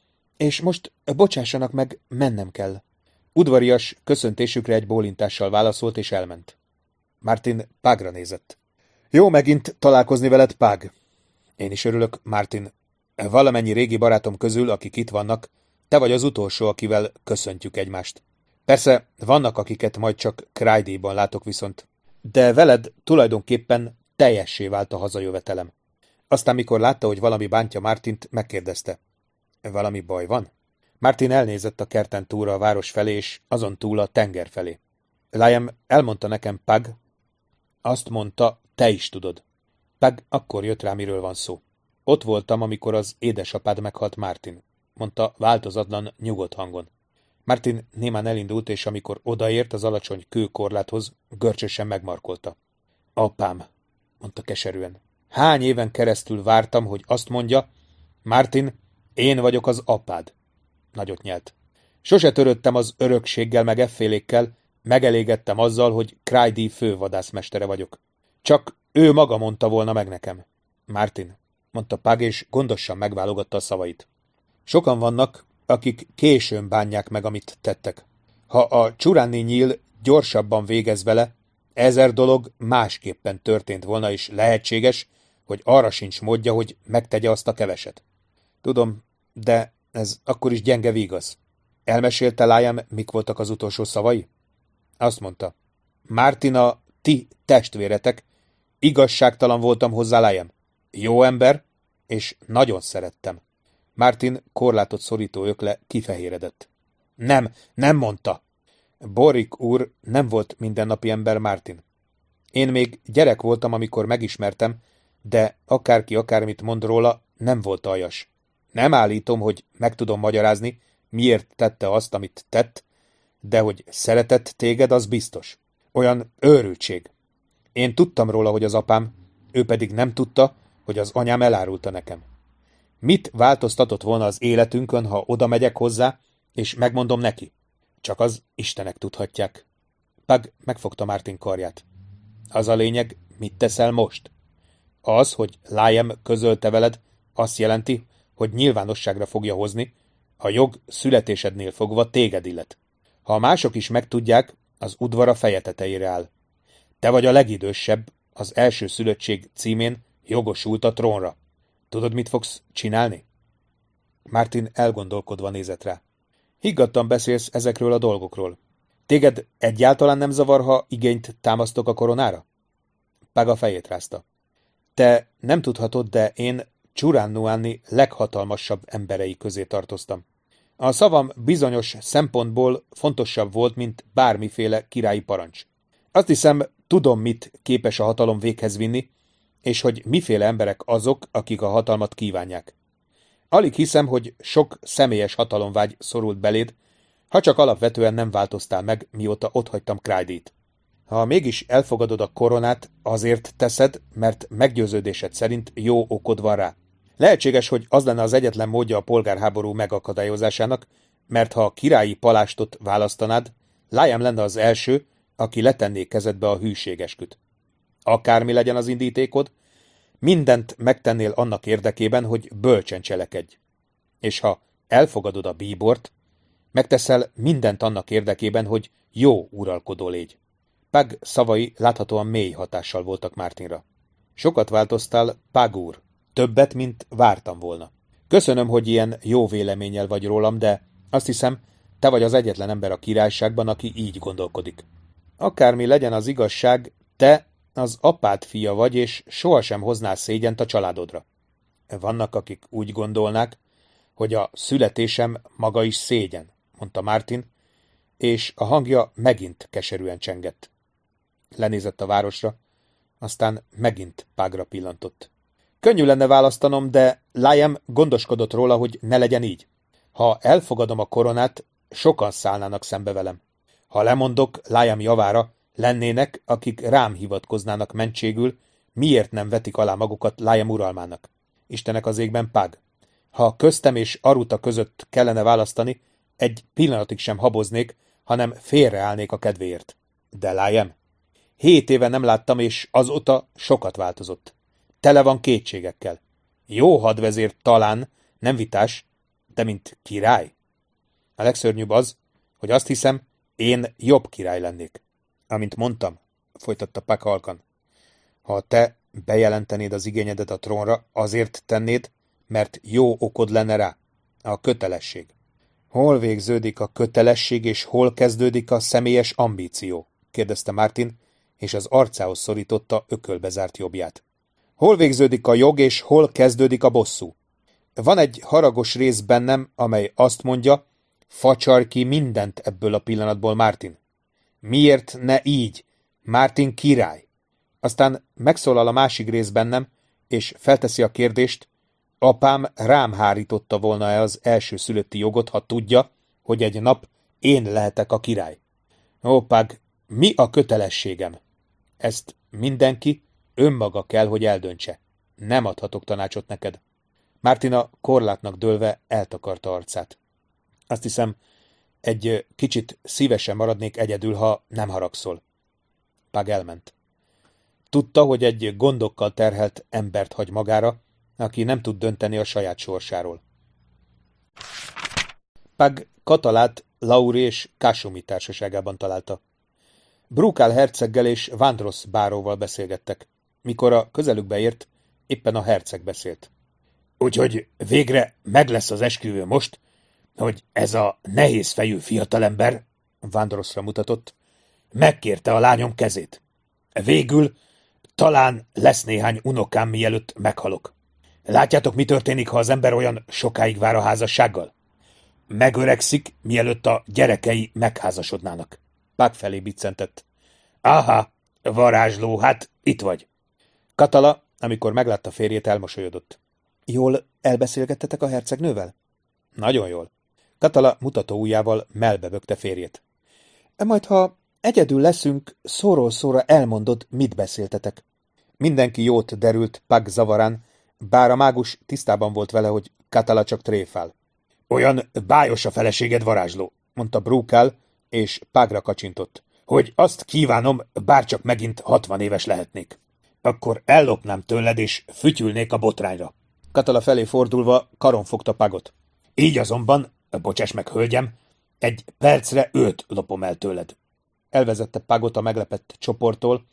és most bocsássanak meg, mennem kell. Udvarias köszöntésükre egy bólintással válaszolt, és elment. Martin Pugra nézett. Jó megint találkozni veled, Pug. Én is örülök, Martin. Valamennyi régi barátom közül, akik itt vannak, te vagy az utolsó, akivel köszöntjük egymást. Persze, vannak, akiket majd csak Cryde-ban látok viszont. De veled tulajdonképpen teljessé vált a hazajövetelem. Aztán, mikor látta, hogy valami bántja Martint, megkérdezte. Valami baj van? Martin elnézett a kerten túlra a város felé, és azon túl a tenger felé. Liam elmondta nekem, Pug. Azt mondta, te is tudod. Pug akkor jött rá, miről van szó. Ott voltam, amikor az édesapád meghalt, Martin, mondta változatlan, nyugodt hangon. Martin némán elindult, és amikor odaért az alacsony kőkorláthoz, görcsösen megmarkolta. Apám, mondta keserűen. Hány éven keresztül vártam, hogy azt mondja, Martin, én vagyok az apád. Nagyot nyelt. Sose törődtem az örökséggel meg effélékkel, megelégettem azzal, hogy Cry-D fővadászmestere vagyok. Csak ő maga mondta volna meg nekem. Martin, mondta Pug, és gondosan megválogatta a szavait. Sokan vannak, akik későn bánják meg, amit tettek. Ha a csuráni nyíl gyorsabban végez vele, ezer dolog másképpen történt volna, és lehetséges, hogy arra sincs módja, hogy megtegye azt a keveset. Tudom, de ez akkor is gyenge vígasz. Elmesélte Liam, mik voltak az utolsó szavai? Azt mondta. Martina, ti testvéretek, igazságtalan voltam hozzá, Liam. Jó ember, és nagyon szerettem. Martin korlátot szorító ökle kifehéredett. Nem, nem mondta. Borrik úr nem volt mindennapi ember, Martin. Én még gyerek voltam, amikor megismertem, de akárki akármit mond róla, nem volt aljas. Nem állítom, hogy meg tudom magyarázni, miért tette azt, amit tett, de hogy szeretett téged, az biztos. Olyan őrültség. Én tudtam róla, hogy az apám, ő pedig nem tudta, hogy az anyám elárulta nekem. Mit változtatott volna az életünkön, ha oda megyek hozzá, és megmondom neki? Csak az Istenek tudhatják. Pug megfogta Martin karját. Az a lényeg, mit teszel most? Az, hogy Liam közölte veled, azt jelenti, hogy nyilvánosságra fogja hozni, a jog születésednél fogva téged illet. Ha mások is megtudják, az udvar a feje tetejére áll. Te vagy a legidősebb, az első szülöttség címén jogosult a trónra. Tudod, mit fogsz csinálni? Martin elgondolkodva nézett rá. Higgadtan beszélsz ezekről a dolgokról. Téged egyáltalán nem zavar, ha igényt támasztok a koronára? Pug a fejét rázta. Te nem tudhatod, de én Csurán Nuánni leghatalmasabb emberei közé tartoztam. A szavam bizonyos szempontból fontosabb volt, mint bármiféle királyi parancs. Azt hiszem, tudom, mit képes a hatalom véghez vinni, és hogy miféle emberek azok, akik a hatalmat kívánják. Alig hiszem, hogy sok személyes hatalomvágy szorult beléd, ha csak alapvetően nem változtál meg, mióta otthagytam Cry-D-t. Ha mégis elfogadod a koronát, azért teszed, mert meggyőződésed szerint jó okod van rá. Lehetséges, hogy az lenne az egyetlen módja a polgárháború megakadályozásának, mert ha a királyi palástot választanád, Liam lenne az első, aki letenné kezedbe a hűségesküt. Akármi legyen az indítékod, mindent megtennél annak érdekében, hogy bölcsen cselekedj. És ha elfogadod a bíbort, megteszel mindent annak érdekében, hogy jó uralkodó légy. Pug szavai láthatóan mély hatással voltak Martinra. Sokat változtál, Pug úr, többet, mint vártam volna. Köszönöm, hogy ilyen jó véleménnyel vagy rólam, de azt hiszem, te vagy az egyetlen ember a királyságban, aki így gondolkodik. Akármi legyen az igazság, te az apád fia vagy, és sohasem hoznál szégyent a családodra. Vannak, akik úgy gondolnák, hogy a születésem maga is szégyen, mondta Martin, és a hangja megint keserűen csengett. Lenézett a városra, aztán megint Pugra pillantott. Könnyű lenne választanom, de Liam gondoskodott róla, hogy ne legyen így. Ha elfogadom a koronát, sokan szállnának szembe velem. Ha lemondok Liam javára, lennének, akik rám hivatkoznának mentségül, miért nem vetik alá magukat Liam uralmának. Istenek az égben, Pug. Ha köztem és Aruta között kellene választani, egy pillanatig sem haboznék, hanem félreállnék a kedvéért. De Liam? Hét éve nem láttam, és azóta sokat változott. Tele van kétségekkel. Jó hadvezér talán, nem vitás, de mint király. A legszörnyűbb az, hogy azt hiszem, én jobb király lennék. Amint mondtam, folytatta Pug halkan, ha te bejelentenéd az igényedet a trónra, azért tennéd, mert jó okod lenne rá. A kötelesség. Hol végződik a kötelesség, és hol kezdődik a személyes ambíció? Kérdezte Martin, és az arcához szorította ökölbe zárt jobbját. Hol végződik a jog, és hol kezdődik a bosszú? Van egy haragos rész bennem, amely azt mondja, facsar ki mindent ebből a pillanatból, Martin. Miért ne így? Martin király. Aztán megszólal a másik rész bennem, és felteszi a kérdést, apám rám hárította volna-e az első szülötti jogot, ha tudja, hogy egy nap én lehetek a király. Ó, Pug, mi a kötelességem? Ezt mindenki önmaga kell, hogy eldöntse. Nem adhatok tanácsot neked. Martina korlátnak dőlve eltakarta arcát. Azt hiszem, egy kicsit szívesen maradnék egyedül, ha nem haragszol. Pug elment. Tudta, hogy egy gondokkal terhelt embert hagy magára, aki nem tud dönteni a saját sorsáról. Pug Katalát Lauri és Kasumi társaságában találta. Brukál herceggel és Vandross báróval beszélgettek. Mikor a közelükbe ért, éppen a herceg beszélt. Úgyhogy végre meg lesz az esküvő most, hogy ez a nehézfejű fiatalember, Vandrossra mutatott, megkérte a lányom kezét. Végül talán lesz néhány unokám, mielőtt meghalok. Látjátok, mi történik, ha az ember olyan sokáig vár a házassággal? Megöregszik, mielőtt a gyerekei megházasodnának. Pug felé biccentett. Aha, varázsló, hát itt vagy. Katala, amikor meglátta férjét, elmosolyodott. Jól elbeszélgettetek a hercegnővel? Nagyon jól. Katala mutató ujjával melbebökte férjét. Majd, ha egyedül leszünk, szóról szóra elmondod, mit beszéltetek. Mindenki jót derült Pug zavarán, bár a mágus tisztában volt vele, hogy Katala csak tréfál. Olyan bájos a feleséged, varázsló, mondta Brukál, és Pugra kacsintott, hogy azt kívánom, bárcsak megint hatvan éves lehetnék. Akkor ellopnám tőled, és fütyülnék a botrányra. Katala felé fordulva karon fogta Pugot. Így azonban, bocsáss meg, hölgyem, egy percre őt lopom el tőled. Elvezette Pugot a meglepett csoporttól,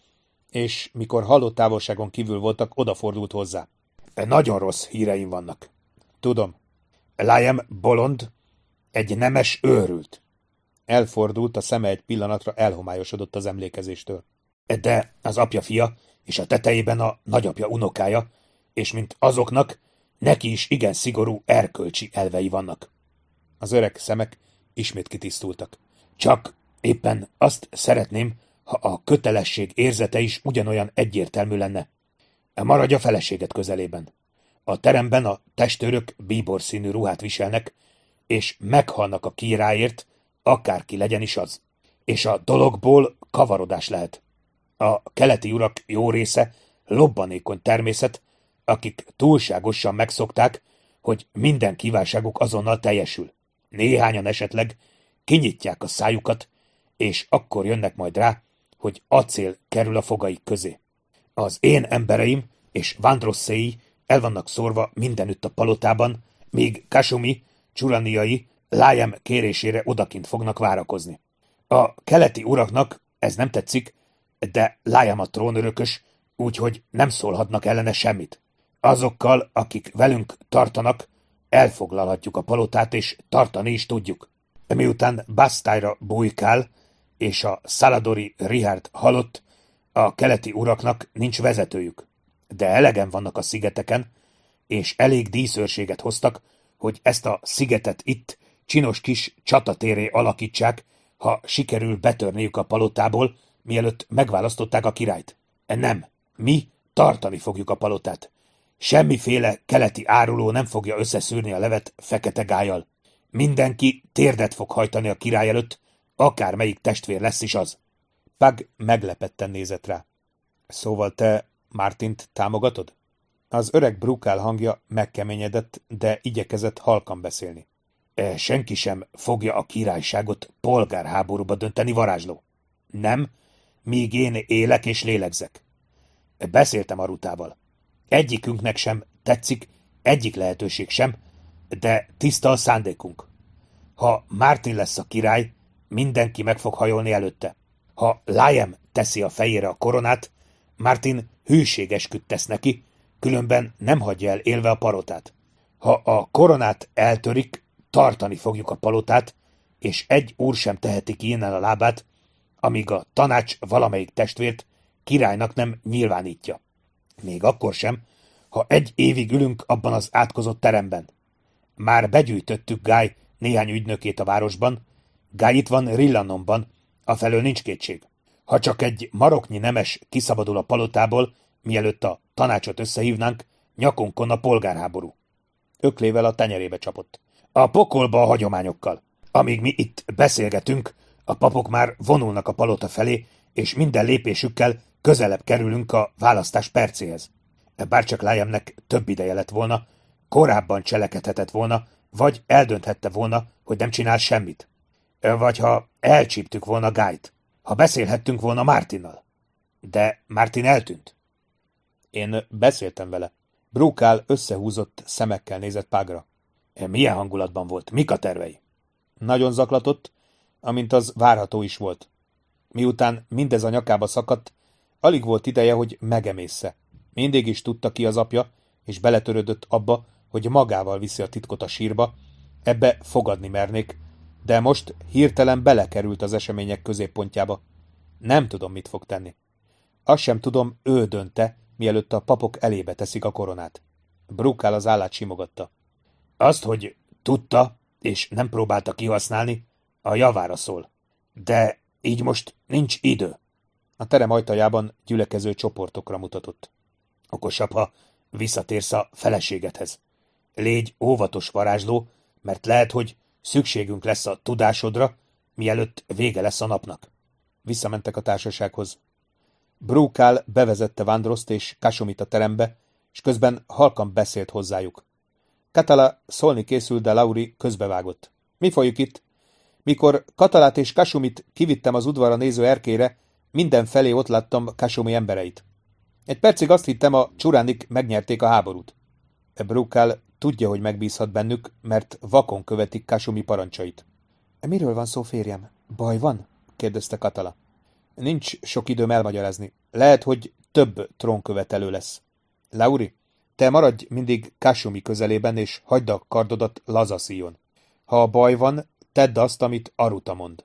és mikor halló távolságon kívül voltak, odafordult hozzá. Nagyon rossz híreim vannak. Tudom. Liam bolond, egy nemes őrült. Elfordult, a szeme egy pillanatra elhomályosodott az emlékezéstől. De az apja fia, és a tetejében a nagyapja unokája, és mint azoknak, neki is igen szigorú erkölcsi elvei vannak. Az öreg szemek ismét kitisztultak. Csak éppen azt szeretném, ha a kötelesség érzete is ugyanolyan egyértelmű lenne. Maradj a feleséget közelében. A teremben a testőrök bíbor színű ruhát viselnek, és meghalnak a királyért, akárki legyen is az. És a dologból kavarodás lehet. A keleti urak jó része lobbanékony természet, akik túlságosan megszokták, hogy minden kívánságuk azonnal teljesül. Néhányan esetleg kinyitják a szájukat, és akkor jönnek majd rá, hogy acél kerül a fogaik közé. Az én embereim és Vandrosszéi el vannak szórva mindenütt a palotában, míg Kasumi, csuraniai Liam kérésére odakint fognak várakozni. A keleti uraknak ez nem tetszik, de Liam a trónörökös, úgyhogy nem szólhatnak ellene semmit. Azokkal, akik velünk tartanak, elfoglalhatjuk a palotát, és tartani is tudjuk. Miután Bastályra bujkál, és a Saladori Richard halott, a keleti uraknak nincs vezetőjük. De elegen vannak a szigeteken, és elég díszőrséget hoztak, hogy ezt a szigetet itt csinos kis csatatérré alakítsák, ha sikerül betörniük a palotából, mielőtt megválasztották a királyt. Nem, mi tartani fogjuk a palotát. Semmiféle keleti áruló nem fogja összeszűrni a levet fekete gályal. Mindenki térdet fog hajtani a király előtt, akármelyik testvér lesz is az. Pug meglepetten nézett rá. Szóval te Martint támogatod? Az öreg Brukál hangja megkeményedett, de igyekezett halkan beszélni. E, senki sem fogja a királyságot polgárháborúba dönteni, varázsló. Nem, míg én élek és lélegzek. Beszéltem Arutával. Egyikünknek sem tetszik, egyik lehetőség sem, de tiszta a szándékunk. Ha Martin lesz a király, mindenki meg fog hajolni előtte. Ha Liam teszi a fejére a koronát, Martin hűségesküt tesz neki, különben nem hagyja el élve a palotát. Ha a koronát eltörik, tartani fogjuk a palotát, és egy úr sem teheti ki innen a lábát, amíg a tanács valamelyik testvért királynak nem nyilvánítja. Még akkor sem, ha egy évig ülünk abban az átkozott teremben. Már begyűjtöttük Guy néhány ügynökét a városban, Guy itt van Rillanonban, afelől nincs kétség. Ha csak egy maroknyi nemes kiszabadul a palotából, mielőtt a tanácsot összehívnánk, nyakunkon a polgárháború. Öklével a tenyerébe csapott. A pokolba a hagyományokkal. Amíg mi itt beszélgetünk, a papok már vonulnak a palota felé, és minden lépésükkel közelebb kerülünk a választás percéhez. Bárcsak Liamnek több ideje lett volna, korábban cselekedhetett volna, vagy eldönthette volna, hogy nem csinál semmit. Vagy ha elcsíptük volna Guyt, ha beszélhettünk volna Martinnal. De Martin eltűnt. Én beszéltem vele. Brooke összehúzott szemekkel nézett Pugra. Milyen hangulatban volt? Mik a tervei? Nagyon zaklatott, amint az várható is volt. Miután mindez a nyakába szakadt, alig volt ideje, hogy megemészze. Mindig is tudta ki az apja, és beletörődött abba, hogy magával viszi a titkot a sírba, ebbe fogadni mernék, de most hirtelen belekerült az események középpontjába. Nem tudom, mit fog tenni. Azt sem tudom, ő dönte, mielőtt a papok elébe teszik a koronát. Brooke az állát simogatta. Azt, hogy tudta, és nem próbálta kihasználni, a javára szól. De így most nincs idő. A terem ajtajában gyülekező csoportokra mutatott. Okosabb, ha visszatérsz a feleségedhez. Légy óvatos, varázsló, mert lehet, hogy szükségünk lesz a tudásodra, mielőtt vége lesz a napnak. Visszamentek a társasághoz. Brooke bevezette Vandroszt és Kasumit a terembe, és közben halkan beszélt hozzájuk. Katala szólni készült, de Lauri közbevágott. Mi folyik itt? Mikor Katalát és Kasumit kivittem az udvarra néző erkélyre, mindenfelé ott láttam Kasumi embereit. Egy percig azt hittem, a csuránik megnyerték a háborút. Brooke tudja, hogy megbízhat bennük, mert vakon követik Kasumi parancsait. Miről van szó, férjem? Baj van? kérdezte Katala. Nincs sok időm elmagyarázni. Lehet, hogy több trónkövetelő lesz. Lauri, te maradj mindig Kasumi közelében, és hagyd a kardodat laza szíjon. Ha baj van, tedd azt, amit Aruta mond.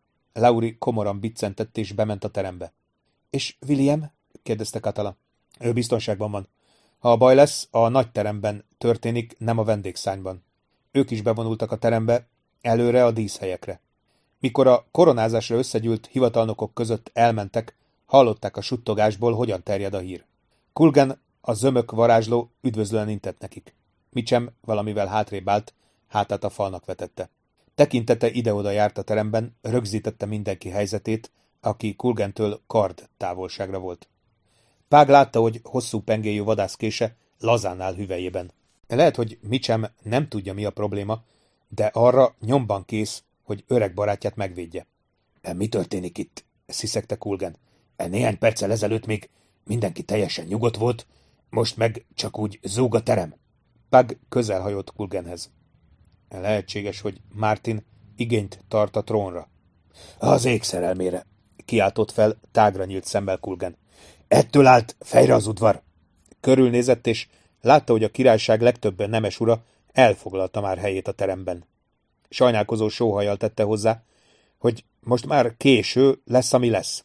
Lauri komoran biccentett, és bement a terembe. És William? kérdezte Katala. Ő biztonságban van. Ha a baj lesz, a nagy teremben történik, nem a vendégszányban. Ők is bevonultak a terembe, előre a díszhelyekre. Mikor a koronázásra összegyűlt hivatalnokok között elmentek, hallották a suttogásból, hogyan terjed a hír. Kulgen, a zömök varázsló üdvözlően intett nekik. Mitcham valamivel hátrébb állt, hátát a falnak vetette. Tekintete ide-oda járt a teremben, rögzítette mindenki helyzetét, aki Kulgentől kard távolságra volt. Pug látta, hogy hosszú pengéjű vadászkése lazán áll hüvelyében. Lehet, hogy Mitcham nem tudja, mi a probléma, de arra nyomban kész, hogy öreg barátját megvédje. Mi történik itt? Sziszegte Kulgen. Néhány perccel ezelőtt még mindenki teljesen nyugodt volt, most meg csak úgy zúg a terem. Pug közelhajolt Kulgenhez. Lehetséges, hogy Martin igényt tart a trónra. Az ég szerelmére, kiáltott fel tágra nyílt szemmel Kulgen. Ettől állt fejre az udvar. Körülnézett, és látta, hogy a királyság legtöbb nemes ura elfoglalta már helyét a teremben. Sajnálkozó sóhajjal tette hozzá, hogy most már késő, lesz, ami lesz.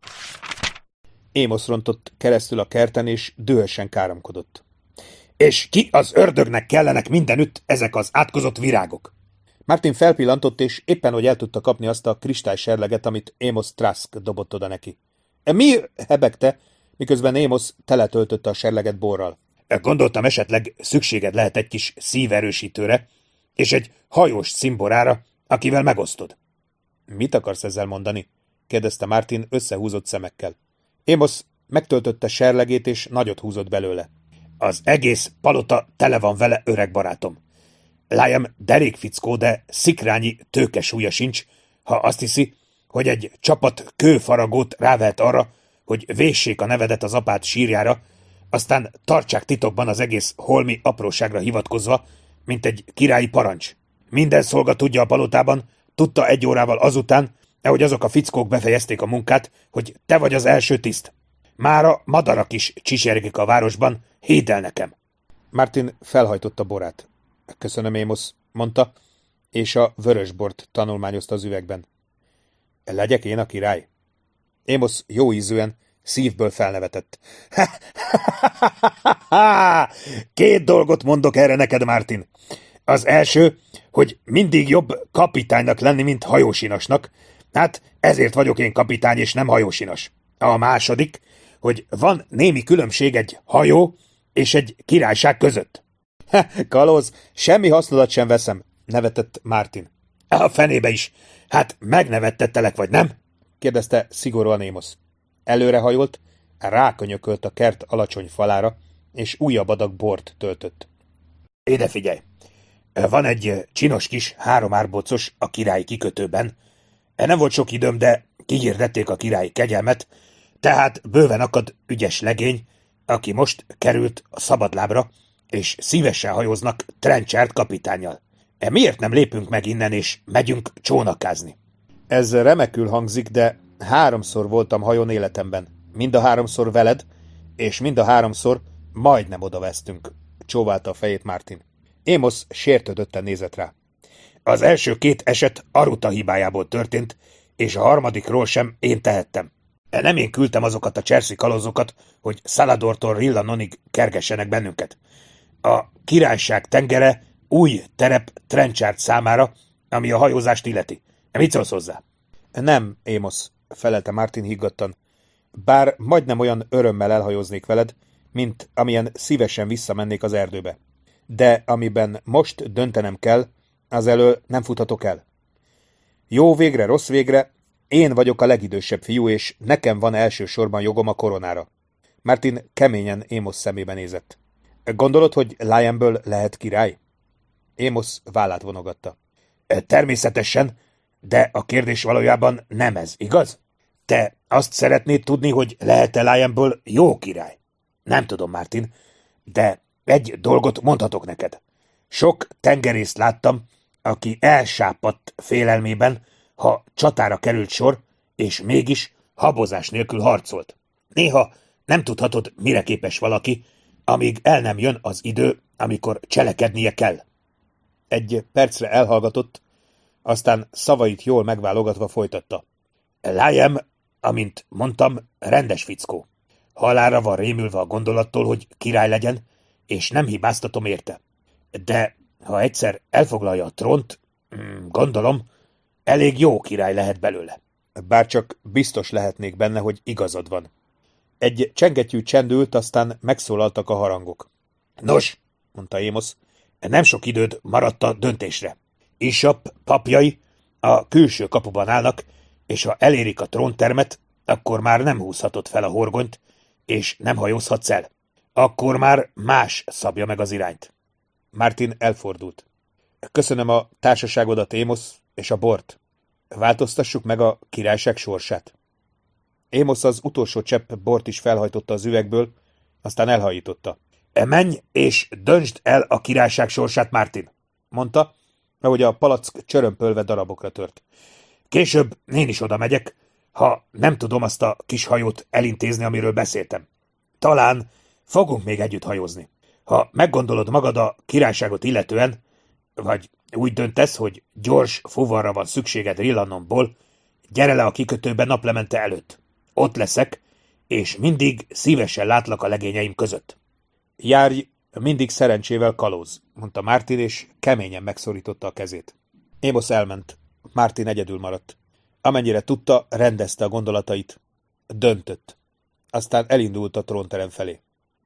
Émosz rontott keresztül a kerten, és dühösen káromkodott. És ki az ördögnek kellenek mindenütt ezek az átkozott virágok? Martin felpillantott, és éppen, hogy el tudta kapni azt a kristályserleget, amit Amos Trask dobott oda neki. Mi? Hebegte, miközben Amos teletöltötte a serleget borral. Gondoltam, esetleg szükséged lehet egy kis szíverősítőre, és egy hajós cimborára, akivel megosztod. Mit akarsz ezzel mondani? kérdezte Martin összehúzott szemekkel. Amos megtöltötte serlegét, és nagyot húzott belőle. Az egész palota tele van vele, öreg barátom. Liam derék fickó, de szikrányi tőkesúlya sincs, ha azt hiszi, hogy egy csapat kőfaragót rávehet arra, hogy véssék a nevedet az apád sírjára, aztán tartsák titokban az egész holmi apróságra hivatkozva, mint egy királyi parancs. Minden szolga tudja a palotában, tudta egy órával azután, ahogy azok a fickók befejezték a munkát, hogy te vagy az első tiszt. Mára madarak is csicsergik a városban, hidd el nekem. Martin felhajtotta borát. Köszönöm, Amos, mondta, és a vörösbort tanulmányozta az üvegben. Legyek én a király? Amos jó ízűen, Szívből felnevetett. Két dolgot mondok erre neked, Martin. Az első, hogy mindig jobb kapitánynak lenni, mint hajósinasnak. Hát ezért vagyok én kapitány, és nem hajósinas. A második, hogy van némi különbség egy hajó és egy királyság között. Kalóz, semmi hasznodat sem veszem, nevetett Martin. A fenébe is. Hát megnevettettelek, vagy nem? kérdezte szigorúan Amosz. Előrehajolt, rákönyökölt a kert alacsony falára, és újabb adag bort töltött. Ide figyelj! Van egy csinos kis háromárbocos a királyi kikötőben. Nem volt sok időm, de kihirdették a királyi kegyelmet, tehát bőven akad ügyes legény, aki most került a szabadlábra, és szívesen hajóznak Trenchard kapitánnyal. Miért nem lépünk meg innen, és megyünk csónakázni? Ez remekül hangzik, de háromszor voltam hajón életemben. Mind a háromszor veled, és mind a háromszor majdnem odavesztünk, csóválta a fejét Martin. Amosz sértődötten nézett rá. Az első két eset Aruta hibájából történt, és a harmadikról sem én tehettem. Nem én küldtem azokat a cserszi kalózokat, hogy Saladortól Rillanonig kergessenek bennünket. A királyság tengere új terep Trenchard számára, ami a hajózást illeti. Mit szólsz hozzá? Nem, Amosz, felelte Martin higgadtan. Bár majdnem olyan örömmel elhajóznék veled, mint amilyen szívesen visszamennék az erdőbe. De amiben most döntenem kell, az elől nem futhatok el. Jó végre, rossz végre, én vagyok a legidősebb fiú, és nekem van elsősorban jogom a koronára. Martin keményen Amosz szemébe nézett. Gondolod, hogy Lionből lehet király? Amosz vállát vonogatta. Természetesen, de a kérdés valójában nem ez, igaz? Te azt szeretnéd tudni, hogy lehet-e Lionből jó király? Nem tudom, Martin, de egy dolgot mondhatok neked. Sok tengerészt láttam, aki elsápadt félelmében, ha csatára került sor, és mégis habozás nélkül harcolt. Néha nem tudhatod, mire képes valaki, amíg el nem jön az idő, amikor cselekednie kell. Egy percre elhallgatott, aztán szavait jól megválogatva folytatta. Liam, amint mondtam, rendes fickó. Halálra van rémülve a gondolattól, hogy király legyen, és nem hibáztatom érte. De ha egyszer elfoglalja a trónt, gondolom, elég jó király lehet belőle. Bárcsak biztos lehetnék benne, hogy igazad van. Egy csengettyű csendült, aztán megszólaltak a harangok. Nos, mondta Amosz, nem sok időd maradt a döntésre. Isap papjai a külső kapuban állnak, és ha elérik a tróntermet, akkor már nem húzhatod fel a horgonyt, és nem hajózhatsz el. Akkor már más szabja meg az irányt. Martin elfordult. Köszönöm a társaságodat, Amosz, és a bort. Változtassuk meg a királyság sorsát. Amosz az utolsó csepp bort is felhajtotta az üvegből, aztán elhajította. Menj és döntsd el a királyság sorsát, Martin, mondta, ahogy a palack csörömpölve darabokra tört. Később én is oda megyek, ha nem tudom azt a kis hajót elintézni, amiről beszéltem. Talán fogunk még együtt hajózni. Ha meggondolod magad a királyságot illetően, vagy úgy döntesz, hogy gyors fuvarra van szükséged Rillanonból, gyere le a kikötőbe naplemente előtt. Ott leszek, és mindig szívesen látlak a legényeim között. Járj mindig szerencsével, kalóz, mondta Martin, és keményen megszorította a kezét. Amosz elment. Martin egyedül maradt. Amennyire tudta, rendezte a gondolatait. Döntött. Aztán elindult a trónterem felé.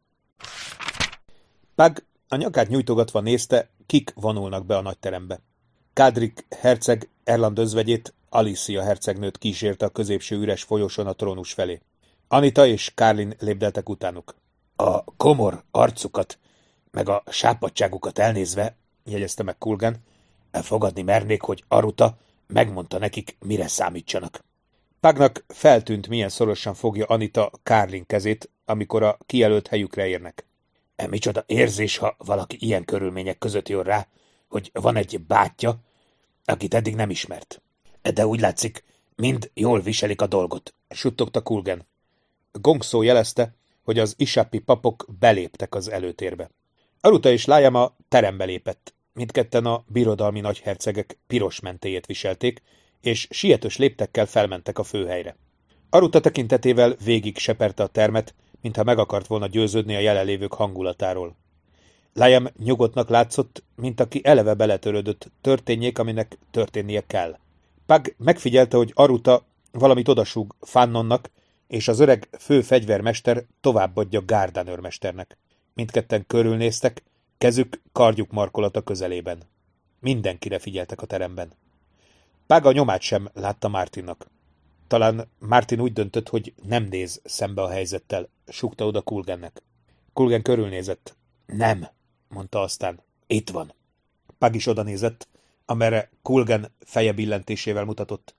Pug a nyakát nyújtogatva nézte, kik vonulnak be a nagyterembe. Kádrik herceg Erland özvegyét, Alicia hercegnőt kísérte a középső üres folyosón a trónus felé. Anita és Kárlin lépdeltek utánuk. A komor arcukat, meg a sápadtságukat elnézve, jegyezte meg Kulgan, elfogadni mernék, hogy Aruta megmondta nekik, mire számítsanak. Pugnak feltűnt, milyen szorosan fogja Anita Kárlin kezét, amikor a kijelölt helyükre érnek. E micsoda érzés, ha valaki ilyen körülmények között jön rá, hogy van egy bátyja, akit eddig nem ismert. De úgy látszik, mind jól viselik a dolgot, suttogta Kulgan. Gongszó jelezte, hogy az isappi papok beléptek az előtérbe. Aruta és Liam a terembe lépett. Mindketten a birodalmi nagyhercegek piros mentéjét viselték, és sietős léptekkel felmentek a főhelyre. Aruta tekintetével végig seperte a termet, mintha meg akart volna győződni a jelenlévők hangulatáról. Liam nyugodtnak látszott, mint aki eleve beletörődött, történjék, aminek történnie kell. Pug megfigyelte, hogy Aruta valamit odasúg Fannonnak, és az öreg fő fegyvermester továbbadja Gardan őrmesternek. Mindketten körülnéztek, kezük, kardjuk markolata közelében. Mindenkire figyeltek a teremben. Pug a nyomát sem látta Martinnak. Talán Martin úgy döntött, hogy nem néz szembe a helyzettel, súgta oda Kulgennek. Kulgen körülnézett. Nem, mondta aztán. Itt van. Pug is odanézett, amerre Kulgen feje billentésével mutatott.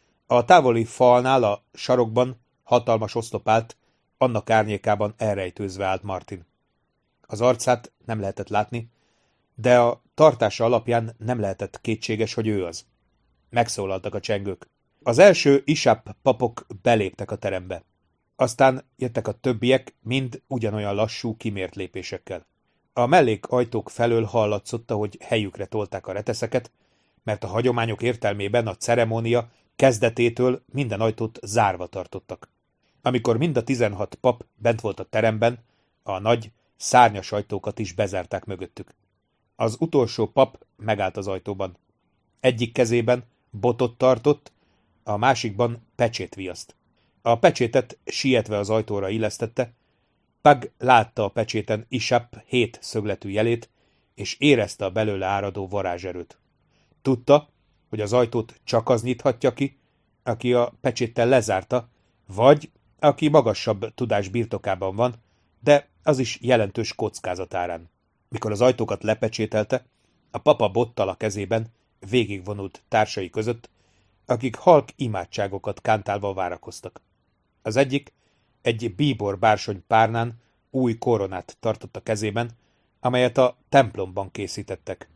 A távoli falnál a sarokban hatalmas oszlop állt, annak árnyékában elrejtőzve állt Martin. Az arcát nem lehetett látni, de a tartása alapján nem lehetett kétséges, hogy ő az. Megszólaltak a csengők. Az első Ishap papok beléptek a terembe. Aztán jöttek a többiek, mind ugyanolyan lassú, kimért lépésekkel. A mellékajtók felől hallatszott, hogy helyükre tolták a reteszeket, mert a hagyományok értelmében a ceremónia kezdetétől minden ajtót zárva tartottak. Amikor mind a tizenhat pap bent volt a teremben, a nagy, szárnyas ajtókat is bezárták mögöttük. Az utolsó pap megállt az ajtóban. Egyik kezében botot tartott, a másikban pecsétviaszt. A pecsétet sietve az ajtóra illesztette. Pug látta a pecséten Ishap hét szögletű jelét, és érezte a belőle áradó varázserőt. Tudta, hogy az ajtót csak az nyithatja ki, aki a pecséttel lezárta, vagy aki magasabb tudás birtokában van, de az is jelentős kockázatárán. Mikor az ajtókat lepecsételte, a papa bottal a kezében végigvonult társai között, akik halk imádságokat kántálva várakoztak. Az egyik egy bíbor bársony párnán új koronát tartott a kezében, amelyet a templomban készítettek.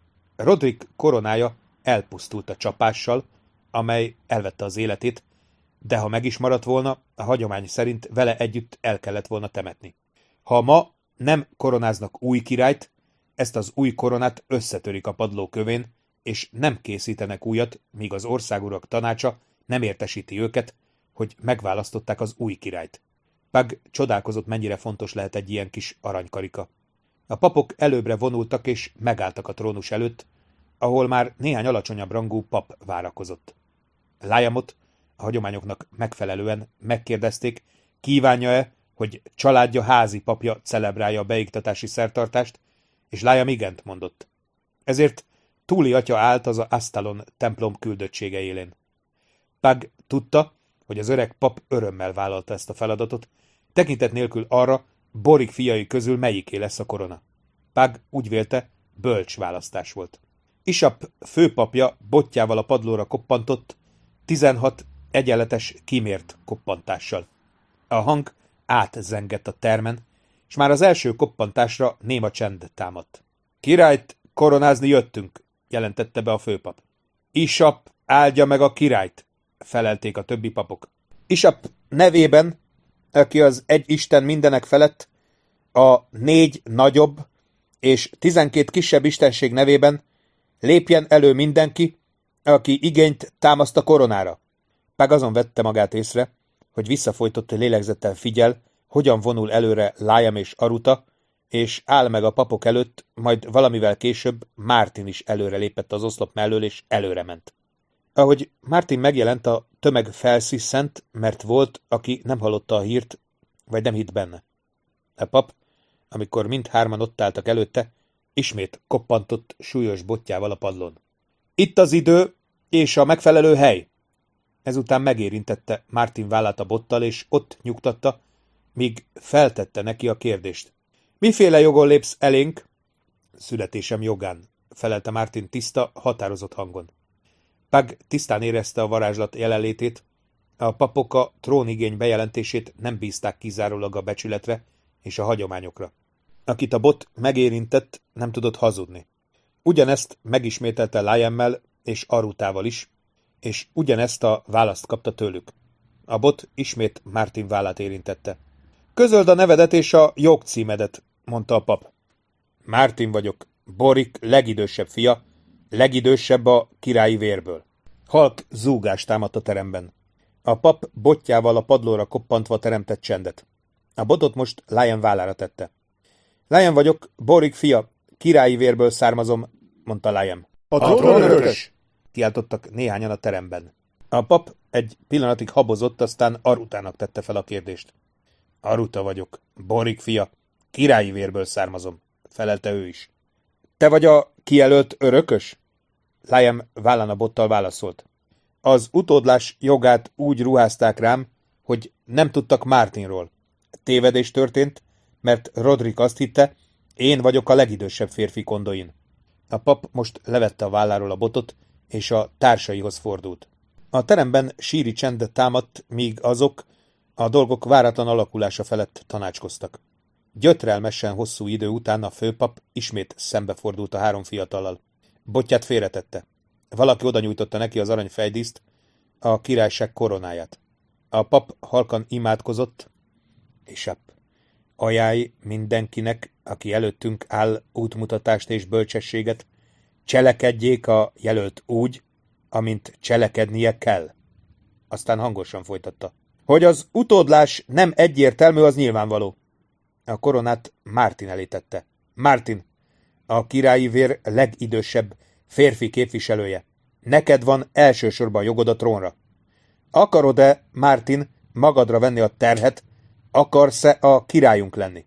Rodrik koronája elpusztult a csapással, amely elvette az életét, de ha meg is maradt volna, a hagyomány szerint vele együtt el kellett volna temetni. Ha ma nem koronáznak új királyt, ezt az új koronát összetörik a padló kövén, és nem készítenek újat, míg az országurak tanácsa nem értesíti őket, hogy megválasztották az új királyt. Pug csodálkozott, mennyire fontos lehet egy ilyen kis aranykarika. A papok előbbre vonultak és megálltak a trónus előtt, ahol már néhány alacsonyabb rangú pap várakozott. Liamot a hagyományoknak megfelelően megkérdezték, kívánja-e, hogy családja házi papja celebrálja a beiktatási szertartást, és Liam igent mondott. Ezért Túli atya állt az Astalon templom küldöttsége élén. Pug tudta, hogy az öreg pap örömmel vállalta ezt a feladatot, tekintet nélkül arra, Borik fiai közül melyiké lesz a korona. Pug úgy vélte, bölcs választás volt. Ishap főpapja botjával a padlóra koppantott, tizenhat egyenletes kimért koppantással. A hang átzengett a termen, és már az első koppantásra néma csend támadt. Királyt koronázni jöttünk, jelentette be a főpap. Ishap áldja meg a királyt, felelték a többi papok. Ishap nevében, aki az egy isten mindenek felett, a négy nagyobb és tizenkét kisebb istenség nevében lépjen elő mindenki, aki igényt támaszt a koronára. Pug azon vette magát észre, hogy visszafojtott lélegzettel figyel, hogyan vonul előre Liam és Aruta, és áll meg a papok előtt, majd valamivel később Martin is előre lépett az oszlop mellől, és előre ment. Ahogy Martin megjelent, a tömeg felsziszent, mert volt, aki nem hallotta a hírt, vagy nem hitt benne. A pap, amikor mindhárman ott álltak előtte, ismét koppantott súlyos botjával a padlón. Itt az idő, és a megfelelő hely! Ezután megérintette Martin vállát a bottal, és ott nyugtatta, míg feltette neki a kérdést. Miféle jogon lépsz elénk? Születésem jogán, felelte Martin tiszta, határozott hangon. Pug tisztán érezte a varázslat jelenlétét, a papok a trónigény bejelentését nem bízták kizárólag a becsületre és a hagyományokra. Akit a bot megérintett, nem tudott hazudni. Ugyanezt megismételte Liammel és Arutával is, és ugyanezt a választ kapta tőlük. A bot ismét Martin vállát érintette. Közöld a nevedet és a jogcímedet, mondta a pap. Martin vagyok, Borik legidősebb fia, legidősebb a királyi vérből. Halk zúgás támadt a teremben. A pap botjával a padlóra koppantva teremtett csendet. A botot most Liam vállára tette. Liam vagyok, Boric fia, királyi vérből származom, mondta Liam. A trónon örökös! Kiáltottak néhányan a teremben. A pap egy pillanatig habozott, aztán Arutának tette fel a kérdést. Aruta vagyok, Boric fia, királyi vérből származom, felelte ő is. Te vagy a kijelölt örökös? Liam vállán a bottal válaszolt. Az utódlás jogát úgy ruházták rám, hogy nem tudtak Martinról. Tévedés történt, mert Rodrik azt hitte, én vagyok a legidősebb férfi Kondoin. A pap most levette a válláról a botot, és a társaihoz fordult. A teremben síri csend támadt, míg azok a dolgok váratlan alakulása felett tanácskoztak. Gyötrelmesen hosszú idő után a főpap ismét szembefordult a három fiatallal. Botját félretette. Valaki oda nyújtotta neki az arany fejdíszt, a királyság koronáját. A pap halkan imádkozott, és app, ajánlj mindenkinek, aki előttünk áll, útmutatást és bölcsességet, cselekedjék a jelölt úgy, amint cselekednie kell. Aztán hangosan folytatta. Hogy az utódlás nem egyértelmű, az nyilvánvaló. A koronát Martin elé tette. Martin, a királyi vér legidősebb férfi képviselője. Neked van elsősorban jogod a trónra. Akarod-e, Martin, magadra venni a terhet, akarsz-e a királyunk lenni?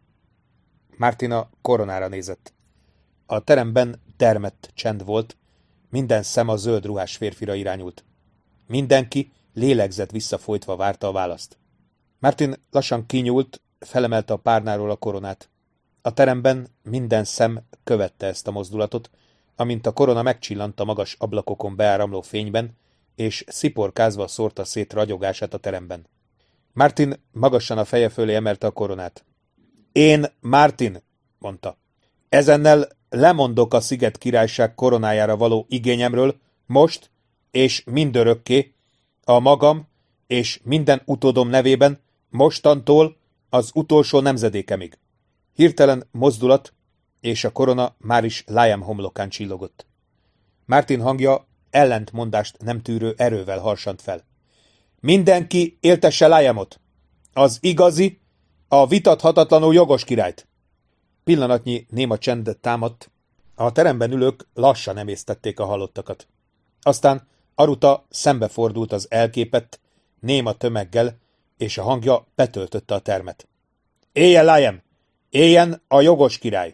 Martin a koronára nézett. A teremben termett csend volt, minden szem a zöld ruhás férfira irányult. Mindenki lélegzett visszafolytva várta a választ. Martin lassan kinyúlt, felemelte a párnáról a koronát. A teremben minden szem követte ezt a mozdulatot, amint a korona megcsillant a magas ablakokon beáramló fényben, és sziporkázva szórta szét ragyogását a teremben. Martin magasan a feje fölé emelte a koronát. Én, Martin, mondta. Ezennel lemondok a Sziget Királyság koronájára való igényemről, most és mindörökké, a magam és minden utódom nevében, mostantól az utolsó nemzedékemig. Hirtelen mozdulat, és a korona már is Liam homlokán csillogott. Martin hangja ellentmondást nem tűrő erővel harsant fel. Mindenki éltesse Liamot! Az igazi, a vitathatatlanul jogos királyt! Pillanatnyi néma csend támadt, a teremben ülők lassan emésztették a halottakat. Aztán Aruta szembefordult az elképett, néma tömeggel, és a hangja betöltötte a termet. Éljen Liam! Éljen a jogos király!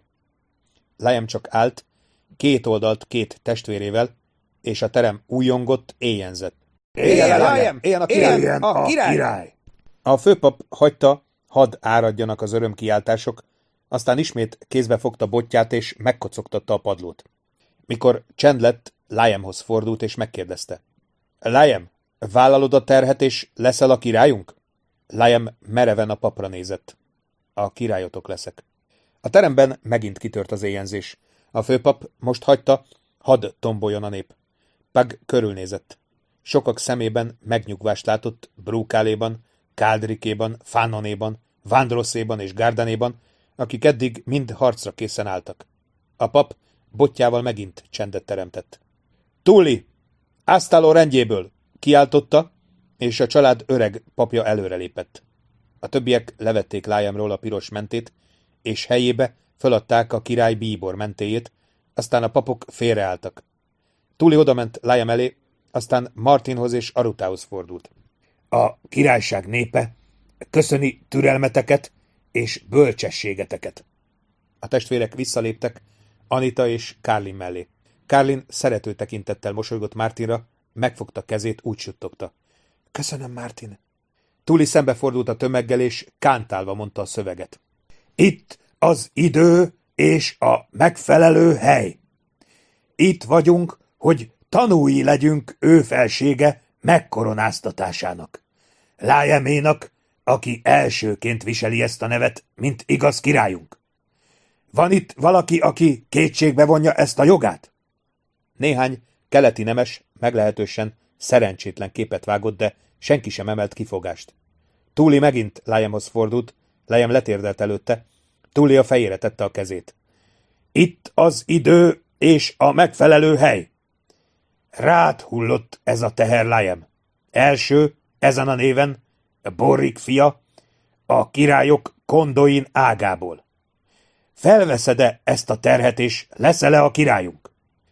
Liam csak állt, két oldalt két testvérével, és a terem újongott, éjjenzett. Éljen Liam! Éljen a király! Éljen a király! A főpap hagyta, hadd áradjanak az örömkiáltások, aztán ismét kézbe fogta botját, és megkocogtatta a padlót. Mikor csend lett, Liamhoz fordult, és megkérdezte. Liam, vállalod a terhet, és leszel a királyunk? Liam mereven a papra nézett. A királyotok leszek. A teremben megint kitört az éjjenzés. A főpap most hagyta, hadd tomboljon a nép. Pug körülnézett. Sokak szemében megnyugvást látott Brúkáléban, Káldrikéban, Fannonéban, Vandrosszéban és Gardanéban, akik eddig mind harcra készen álltak. A pap botjával megint csendet teremtett. Tulli! Ásztáló rendjéből! Kiáltotta, és a család öreg papja előrelépett. A többiek levették Liamról a piros mentét, és helyébe föladták a király bíbor mentéjét, aztán a papok félreálltak. Tulli odament Liam elé, aztán Martinhoz és Arutához fordult. A királyság népe köszöni türelmeteket és bölcsességeteket. A testvérek visszaléptek Anita és Carlin mellé. Carlin szerető tekintettel mosolygott Martinra, megfogta kezét, úgy suttogta. Köszönöm, Martin. Tulli szembefordult a tömeggel, és kántálva mondta a szöveget. Itt az idő és a megfelelő hely. Itt vagyunk, hogy tanúi legyünk ő felsége megkoronáztatásának. Liaménak, aki elsőként viseli ezt a nevet, mint igaz királyunk. Van itt valaki, aki kétségbe vonja ezt a jogát? Néhány keleti nemes meglehetősen szerencsétlen képet vágott, de senki sem emelt kifogást. Tulli megint Liamhoz fordult, Liam letérdelt előtte, Tulli a fejére tette a kezét. Itt az idő és a megfelelő hely. Rád hullott ez a teher, Liam. Első ezen a néven Borrik fia, a királyok Kondoin ágából. Felveszed-e ezt a terhet, és leszel-e a királyunk?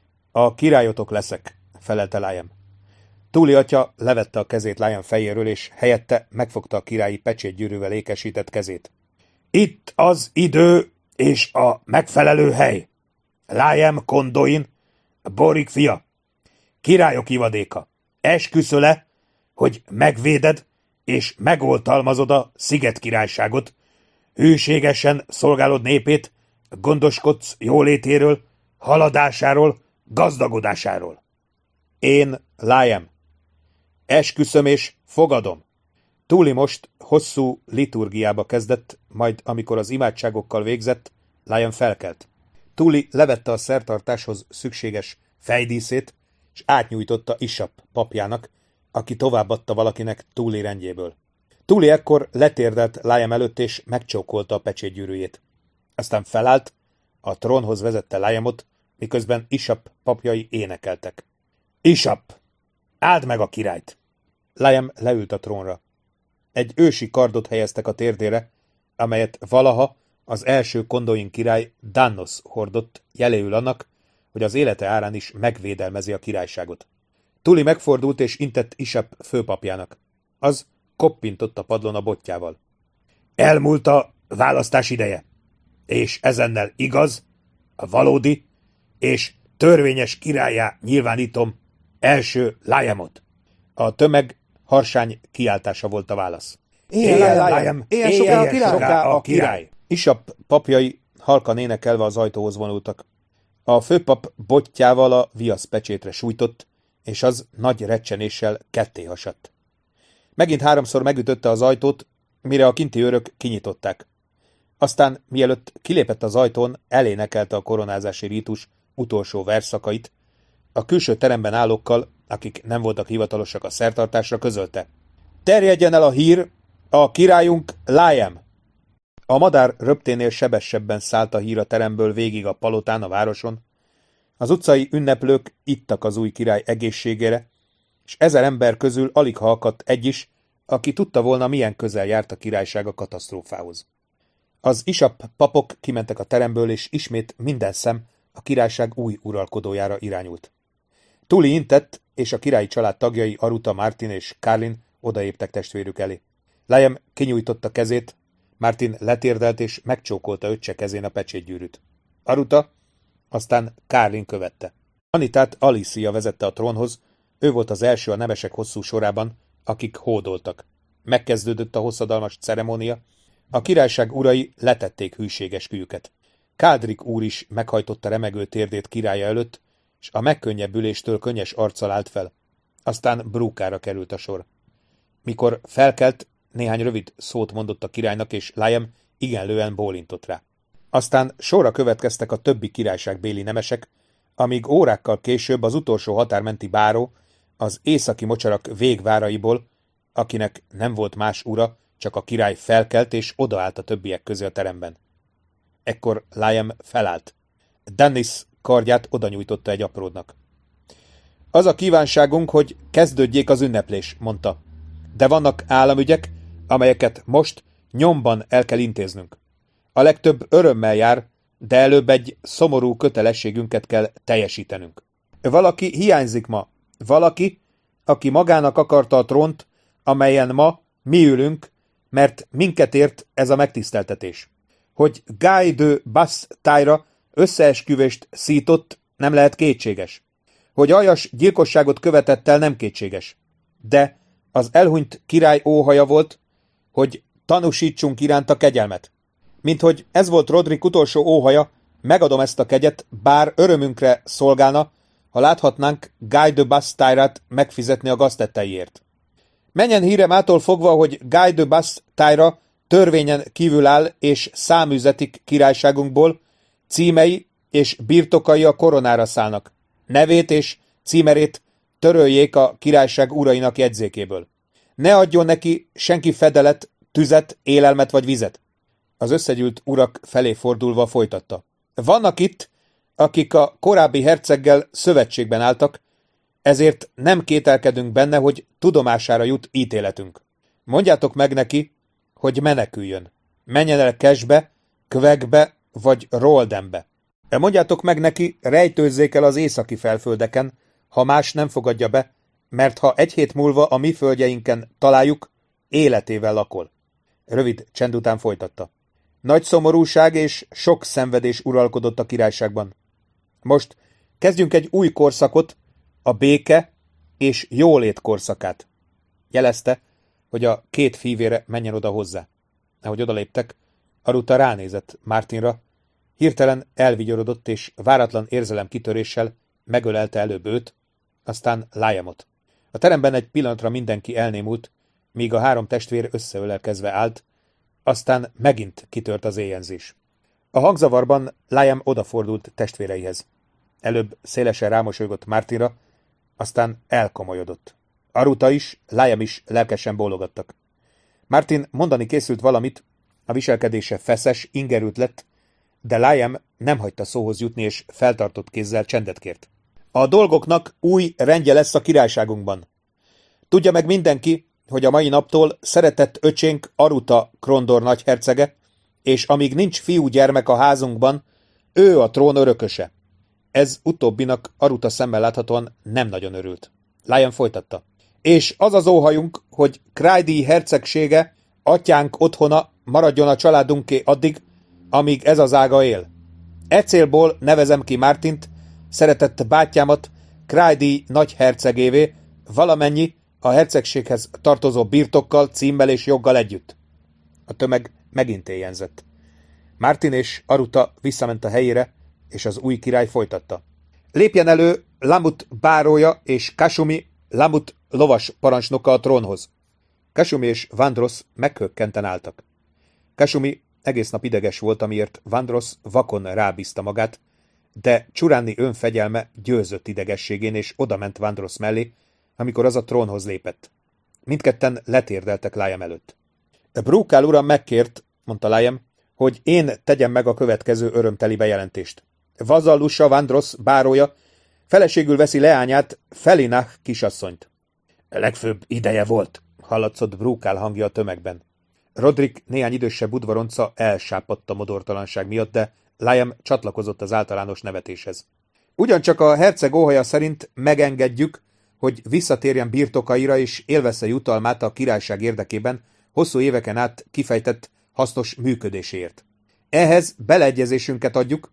A királyotok leszek, felelte Liam. Túli atya levette a kezét Liam fejéről, és helyette megfogta a királyi pecsétgyűrűvel ékesített kezét. Itt az idő és a megfelelő hely. Liam Kondoin, Borrik fia, királyok ivadéka. Esküszöl-e, hogy megvéded és megoltalmazod a Sziget királyságot, hűségesen szolgálod népét, gondoskodsz jólétéről, haladásáról, gazdagodásáról. Én, Liam, esküszöm és fogadom. Túli most hosszú liturgiába kezdett, majd amikor az imádságokkal végzett, Liam felkelt. Túli levette a szertartáshoz szükséges fejdíszét, és átnyújtotta Isap papjának, aki továbbadta valakinek Túli rendjéből. Túli ekkor letérdelt Liam előtt, és megcsókolta a pecsétgyűrűjét. Aztán felállt, a trónhoz vezette Liamot, miközben Isap papjai énekeltek. Isap, áld meg a királyt! Liam leült a trónra. Egy ősi kardot helyeztek a térdére, amelyet valaha az első Kondoin király Dannos hordott, jeléül annak, hogy az élete árán is megvédelmezi a királyságot. Túli megfordult és intett Isap főpapjának. Az koppintott a padlón a botjával. Elmúlt a választás ideje, és ezennel igaz, a valódi és törvényes királyá nyilvánítom első Liamot. A tömeg harsány kiáltása volt a válasz. Éljen Liam! Éljen soká a király! Soká a király! Isap papjai halkan énekelve az ajtóhoz vonultak. A főpap botjával a viasz pecsétre sújtott, és az nagy recsenéssel ketté hasadt. Megint háromszor megütötte az ajtót, mire a kinti őrök kinyitották. Aztán, mielőtt kilépett az ajtón, elénekelte a koronázási rítus utolsó verszakait, a külső teremben állókkal, akik nem voltak hivatalosak a szertartásra, közölte. Terjedjen el a hír, a királyunk Liam! A madár röpténél sebessebben szállt a hír a teremből végig a palotán, a városon. Az utcai ünneplők ittak az új király egészségére, és ezer ember közül alig ha akadt egy is, aki tudta volna, milyen közel járt a királyság a katasztrófához. Az Isap papok kimentek a teremből, és ismét minden szem a királyság új uralkodójára irányult. Túli intett, és a királyi család tagjai, Aruta, Martin és Carlin odaéptek testvérük elé. Liam kinyújtotta kezét, Martin letérdelt és megcsókolta öccse kezén a pecsétgyűrűt. Aruta, aztán Carlin követte. Anitát Alicia vezette a trónhoz, ő volt az első a nemesek hosszú sorában, akik hódoltak. Megkezdődött a hosszadalmas ceremónia, a királyság urai letették hűséges kőjüket. Kádrik úr is meghajtotta remegő térdét királya előtt, és a megkönnyebbüléstől könnyes arccal állt fel. Aztán Brookára került a sor. Mikor felkelt, néhány rövid szót mondott a királynak, és Liam igenlően bólintott rá. Aztán sorra következtek a többi királyságbéli nemesek, amíg órákkal később az utolsó határmenti báró, az északi mocsarak végváraiból, akinek nem volt más ura, csak a király felkelt és odaállt a többiek közé a teremben. Ekkor Liam felállt. Dennis kardját oda nyújtotta egy apródnak. Az a kívánságunk, hogy kezdődjék az ünneplés, mondta. De vannak államügyek, amelyeket most nyomban el kell intéznünk. A legtöbb örömmel jár, de előbb egy szomorú kötelességünket kell teljesítenünk. Valaki hiányzik ma. Valaki, aki magának akarta a trónt, amelyen ma mi ülünk, mert minket ért ez a megtiszteltetés. Hogy Guy de Bastaille-ra összeesküvést szított, nem lehet kétséges. Hogy aljas gyilkosságot követett el, nem kétséges. De az elhunyt király óhaja volt, hogy tanúsítsunk iránta kegyelmet. Minthogy ez volt Rodrik utolsó óhaja, megadom ezt a kegyet, bár örömünkre szolgálna, ha láthatnánk Guy de Bastaille-t megfizetni a gaztetteiért. Menjen hírem ától fogva, hogy Guy de Bastaille-ra törvényen kívül áll és száműzetik királyságunkból, címei és birtokai a koronára szállnak. Nevét és címerét töröljék a királyság urainak jegyzékéből. Ne adjon neki senki fedelet, tüzet, élelmet vagy vizet. Az összegyűlt urak felé fordulva folytatta. Vannak itt, akik a korábbi herceggel szövetségben álltak, Ezért nem kételkedünk benne, hogy tudomására jut ítéletünk. Mondjátok meg neki, hogy meneküljön. Menjen el Cashbe, Quebecbe vagy Roldenbe. Mondjátok meg neki, rejtőzzék el az északi felföldeken, ha más nem fogadja be, mert ha egy hét múlva a mi földjeinken találjuk, életével lakol. Rövid csend után folytatta. Nagy szomorúság és sok szenvedés uralkodott a királyságban. Most kezdjünk egy új korszakot, a béke és jólét korszakát. Jelezte, hogy a két fivére menjen oda hozzá. Ahogy odaléptek, Aruta ránézett Martinra, hirtelen elvigyorodott és váratlan érzelem kitöréssel megölelte előbb őt, aztán Liamot. A teremben egy pillanatra mindenki elnémult, míg a három testvér összeölelkezve állt, aztán megint kitört az éjjenzés. A hangzavarban Liam odafordult testvéreihez. Előbb szélesen rámosolygott Martinra, aztán elkomolyodott. Aruta is, Liam is lelkesen bólogattak. Martin mondani készült valamit, a viselkedése feszes, ingerült lett, de Liam nem hagyta szóhoz jutni, és feltartott kézzel csendet kért. A dolgoknak új rendje lesz a királyságunkban. Tudja meg mindenki, hogy a mai naptól szeretett öcsénk Aruta Krondor nagyhercege, és amíg nincs fiú-gyermek a házunkban, ő a trón örököse. Ez utóbbinak Aruta szemmel láthatóan nem nagyon örült. Liam folytatta. És az az óhajunk, hogy Crájdi hercegsége, atyánk otthona maradjon a családunké addig, amíg ez az ága él. E célból nevezem ki Martint, szeretett bátyámat, Crájdi nagy hercegévé, valamennyi a hercegséghez tartozó birtokkal, címmel és joggal együtt. A tömeg megint éjjenzett. Martin és Aruta visszament a helyére, és az új király folytatta. Lépjen elő Lamut bárója és Kasumi Lamut lovas parancsnoka a trónhoz. Kasumi és Vandross meghökkenten álltak. Kasumi egész nap ideges volt, amiért Vandross vakon rábízta magát, de Csuráni önfegyelme győzött idegességén, és odament Vandross mellé, amikor az a trónhoz lépett. Mindketten letérdeltek Liam előtt. Brúkál uram megkért, mondta Liam, hogy én tegyem meg a következő örömteli bejelentést. Vazallusa Vandross bárója feleségül veszi leányát, Felinah kisasszonyt. Legfőbb ideje volt, hallatszott Brúkál hangja a tömegben. Rodrik néhány idősebb udvaronca elsápadt a modortalanság miatt, de Liam csatlakozott az általános nevetéshez. Ugyancsak a herceg óhaja szerint megengedjük, hogy visszatérjen birtokaira és élvezze jutalmát a királyság érdekében hosszú éveken át kifejtett hasznos működéséért. Ehhez beleegyezésünket adjuk,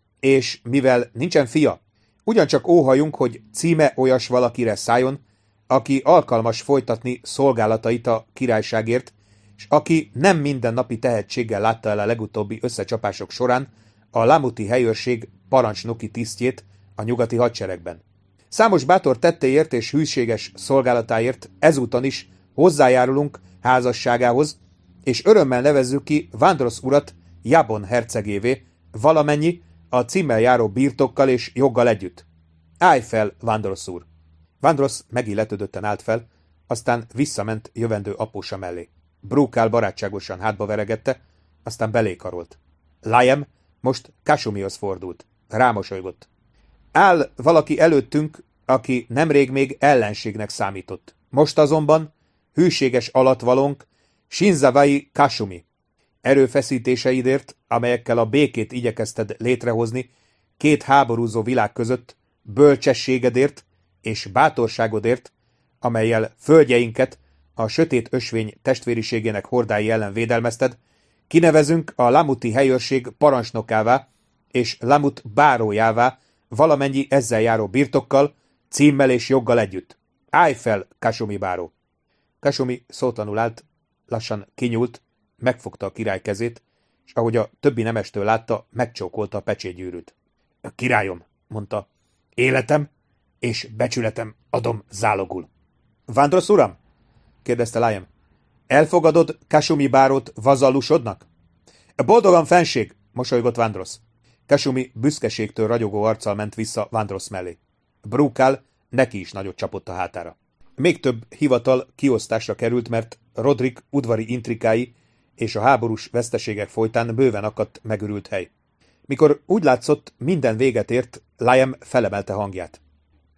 és mivel nincsen fia, ugyancsak óhajunk, hogy címe olyas valakire szálljon, aki alkalmas folytatni szolgálatait a királyságért, és aki nem mindennapi tehetséggel látta el a legutóbbi összecsapások során a Lamuti helyőrség parancsnoki tisztjét a nyugati hadseregben. Számos bátor tettéért és hűséges szolgálatáért ezúton is hozzájárulunk házasságához, és örömmel nevezzük ki Vandross urat Jabon hercegévé, valamennyi a címmel járó birtokkal és joggal együtt. Állj fel, Vandross úr! Vandross megilletődötten állt fel, aztán visszament jövendő apósa mellé. Brúkál barátságosan hátba veregette, aztán belékarolt. Liam most Kasumihoz fordult. Rámosolygott. Áll valaki előttünk, aki nemrég még ellenségnek számított. Most azonban hűséges alatvalónk Shinzawai Kasumi. Erőfeszítéseidért, amelyekkel a békét igyekezted létrehozni két háborúzó világ között, bölcsességedért és bátorságodért, amellyel földjeinket a sötét ösvény testvériségének hordái ellen védelmezted, kinevezünk a Lamuti helyőrség parancsnokává és Lamut bárójává valamennyi ezzel járó birtokkal, címmel és joggal együtt. Állj fel, Kasumi báró! Kasumi szótlanul állt, lassan kinyúlt, megfogta a király kezét, és ahogy a többi nemestől látta, megcsókolta a pecsétgyűrűt. Királyom, mondta, életem és becsületem adom zálogul. Vandross uram? kérdezte Liam. Elfogadod Kasumi bárót vazallusodnak? Boldogan fenség, mosolygott Vandross. Kasumi büszkeségtől ragyogó arccal ment vissza Vandross mellé. Brúkál neki is nagyot csapott a hátára. Még több hivatal kiosztásra került, mert Rodrik udvari intrikái és a háborús veszteségek folytán bőven akadt megürült hely. Mikor úgy látszott, minden véget ért, Liam felemelte hangját.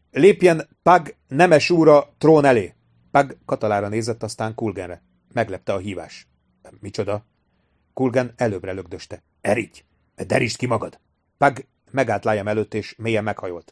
Lépjen Pag nemes úra trón elé! Pag Katalára nézett, aztán Kulgenre. Meglepte a hívás. Micsoda? Kulgen előbbre lögdöste. Erígy! Derítsd ki magad! Pag megállt Liam előtt, és mélyen meghajolt.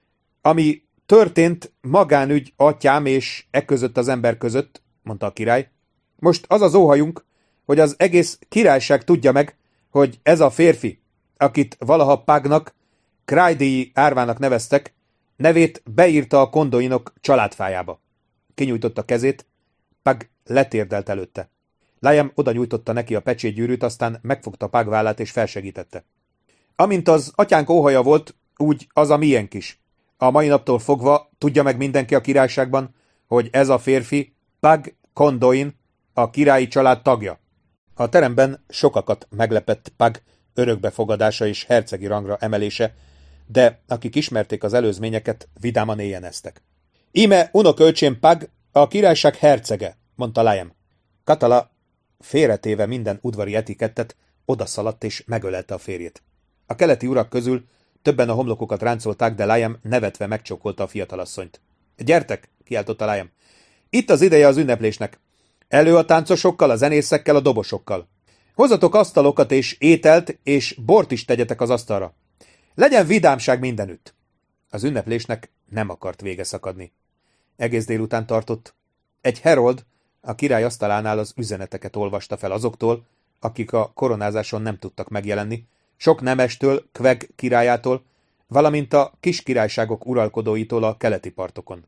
Ami történt magánügy atyám és e között az ember között, mondta a király. Most az az óhajunk, hogy az egész királyság tudja meg, hogy ez a férfi, akit valaha Pagnak, Craidii árvának neveztek, nevét beírta a kondoinok családfájába. Kinyújtotta kezét, Pag letérdelt előtte. Liam oda nyújtotta neki a pecsétgyűrűt, aztán megfogta Pag vállát és felsegítette. Amint az atyánk óhaja volt, úgy az a miénk is. A mai naptól fogva tudja meg mindenki a királyságban, hogy ez a férfi Pag Condoin, a királyi család tagja. A teremben sokakat meglepett Pag örökbefogadása és hercegi rangra emelése, de akik ismerték az előzményeket, vidáman éjjeneztek. Íme unokölcsém Pag, a királyság hercege, mondta Liam. Katala, félretéve minden udvari etikettet, odaszaladt és megölelte a férjét. A keleti urak közül többen a homlokukat ráncolták, de Liam nevetve megcsókolta a fiatalasszonyt. Gyertek, kiáltotta Liam. Itt az ideje az ünneplésnek. Elő a táncosokkal, a zenészekkel, a dobosokkal. Hozzatok asztalokat és ételt, és bort is tegyetek az asztalra. Legyen vidámság mindenütt. Az ünneplésnek nem akart vége szakadni. Egész délután tartott. Egy herold a király asztalánál az üzeneteket olvasta fel azoktól, akik a koronázáson nem tudtak megjelenni, sok nemestől, Kveg királyától, valamint a kis királyságok uralkodóitól a keleti partokon.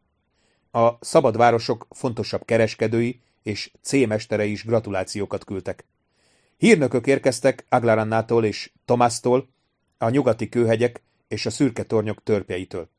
A szabad városok fontosabb kereskedői és cémesterei is gratulációkat küldtek. Hírnökök érkeztek Aglarannától és Tomásztól, a nyugati kőhegyek és a szürke tornyok törpjeitől.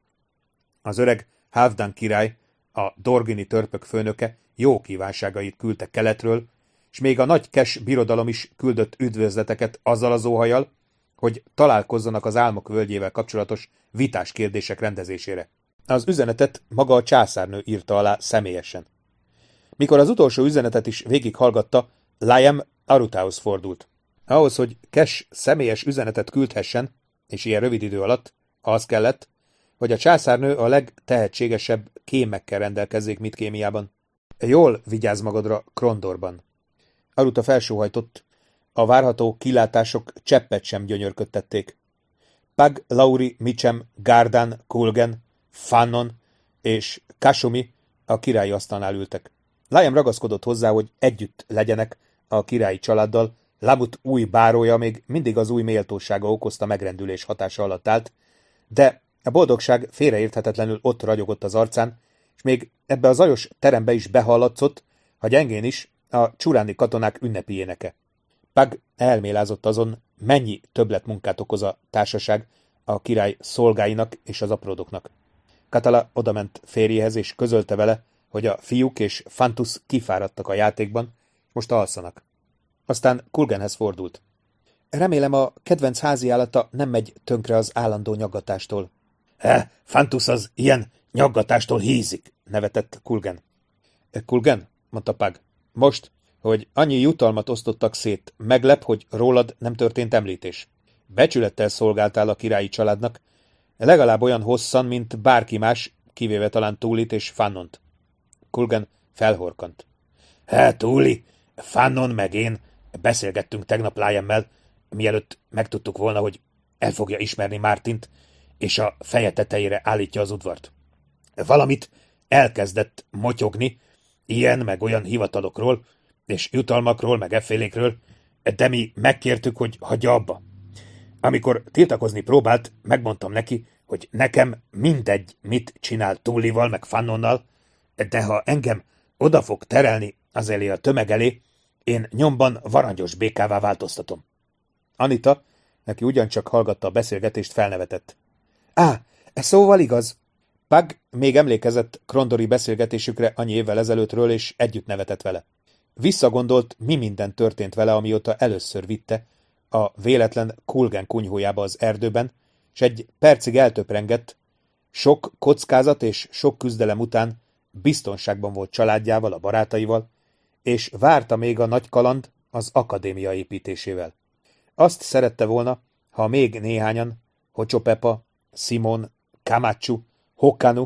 Az öreg Halfdan király, a dorgini törpök főnöke jó kívánságait küldte keletről, és még a nagy Kes birodalom is küldött üdvözleteket azzal az óhajjal, hogy találkozzanak az álmok völgyével kapcsolatos vitás kérdések rendezésére. Az üzenetet maga a császárnő írta alá személyesen. Mikor az utolsó üzenetet is végighallgatta, Liam Arutához fordult. Ahhoz, hogy Kes személyes üzenetet küldhessen, és ilyen rövid idő alatt, az kellett, hogy a császárnő a legtehetségesebb kémekkel rendelkezzék Midkémiában. Jól vigyázz magadra Krondorban. Aruta felsóhajtott, a várható kilátások cseppet sem gyönyörködtették. Pag, Lauri, Michem, Gárdan, Kulgen, Fannon és Kasumi a királyi asztalnál ültek. Liam ragaszkodott hozzá, hogy együtt legyenek a királyi családdal, Lamut új bárója még mindig az új méltósága okozta megrendülés hatása alatt állt, de a boldogság félreérthetetlenül ott ragyogott az arcán, és még ebbe a zajos terembe is behallatszott, ha gyengén is, a csuráni katonák ünnepi éneke. Pag elmélázott azon, mennyi többletmunkát okoz a társaság a király szolgáinak és az apródoknak. Katala odament férjéhez, és közölte vele, hogy a fiúk és Fantus kifáradtak a játékban, és most alszanak. Aztán Kulgenhez fordult. Remélem, a kedvenc háziállata nem megy tönkre az állandó nyaggatástól. He, Fantus az ilyen nyaggatástól hízik, nevetett Kulgen. Kulgen, mondta Pag, most, hogy annyi jutalmat osztottak szét, meglep, hogy rólad nem történt említés. Becsülettel szolgáltál a királyi családnak, legalább olyan hosszan, mint bárki más, kivéve talán Túlit és Fannont. Kulgen felhorkant. He, Túli, Fannon meg én beszélgettünk tegnap Liammel, mielőtt megtudtuk volna, hogy el fogja ismerni Mártint, és a feje tetejére állítja az udvart. Valamit elkezdett motyogni, ilyen meg olyan hivatalokról, és jutalmakról, meg effélékről, de mi megkértük, hogy hagyja abba. Amikor tiltakozni próbált, megmondtam neki, hogy nekem mindegy, mit csinál Túlival, meg Fannonnal, de ha engem oda fog terelni az elé a tömeg elé, én nyomban varangyos békává változtatom. Anita, neki ugyancsak hallgatta a beszélgetést, felnevetett. Á, ez szóval igaz. Pag még emlékezett krondori beszélgetésükre annyi évvel ezelőttről, és együtt nevetett vele. Visszagondolt, mi minden történt vele, amióta először vitte a véletlen Kulgen kunyhójába az erdőben, s egy percig eltöprengett, sok kockázat és sok küzdelem után biztonságban volt családjával, a barátaival, és várta még a nagy kaland az akadémia építésével. Azt szerette volna, ha még néhányan, Hochopepa, Simon, Kamachu, Hokkanu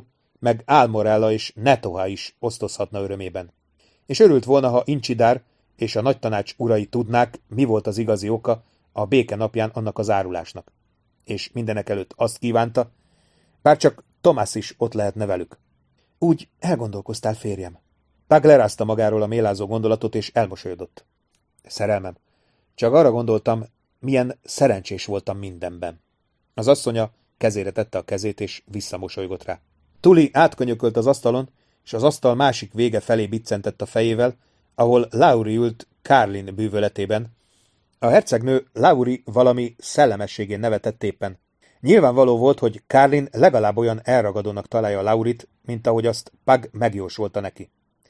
meg Álmorella és Netoha is osztozhatna örömében. És örült volna, ha Incsidár és a nagytanács urai tudnák, mi volt az igazi oka a béke napján annak az árulásnak. És mindenekelőtt azt kívánta, bár csak Tomás is ott lehetne velük. Úgy elgondolkoztál, férjem. Pug lerázta magáról a mélázó gondolatot, és elmosolyodott. Szerelmem, csak arra gondoltam, milyen szerencsés voltam mindenben. Az asszonya kezére tette a kezét, és visszamosolygott rá. Tuli átkönyökölt az asztalon, és az asztal másik vége felé biccentett a fejével, ahol Lauri ült Carlin bűvöletében. A hercegnő Lauri valami szellemességén nevetett éppen. Nyilvánvaló volt, hogy Carlin legalább olyan elragadónak találja Laurit, mint ahogy azt Pug megjósolta neki.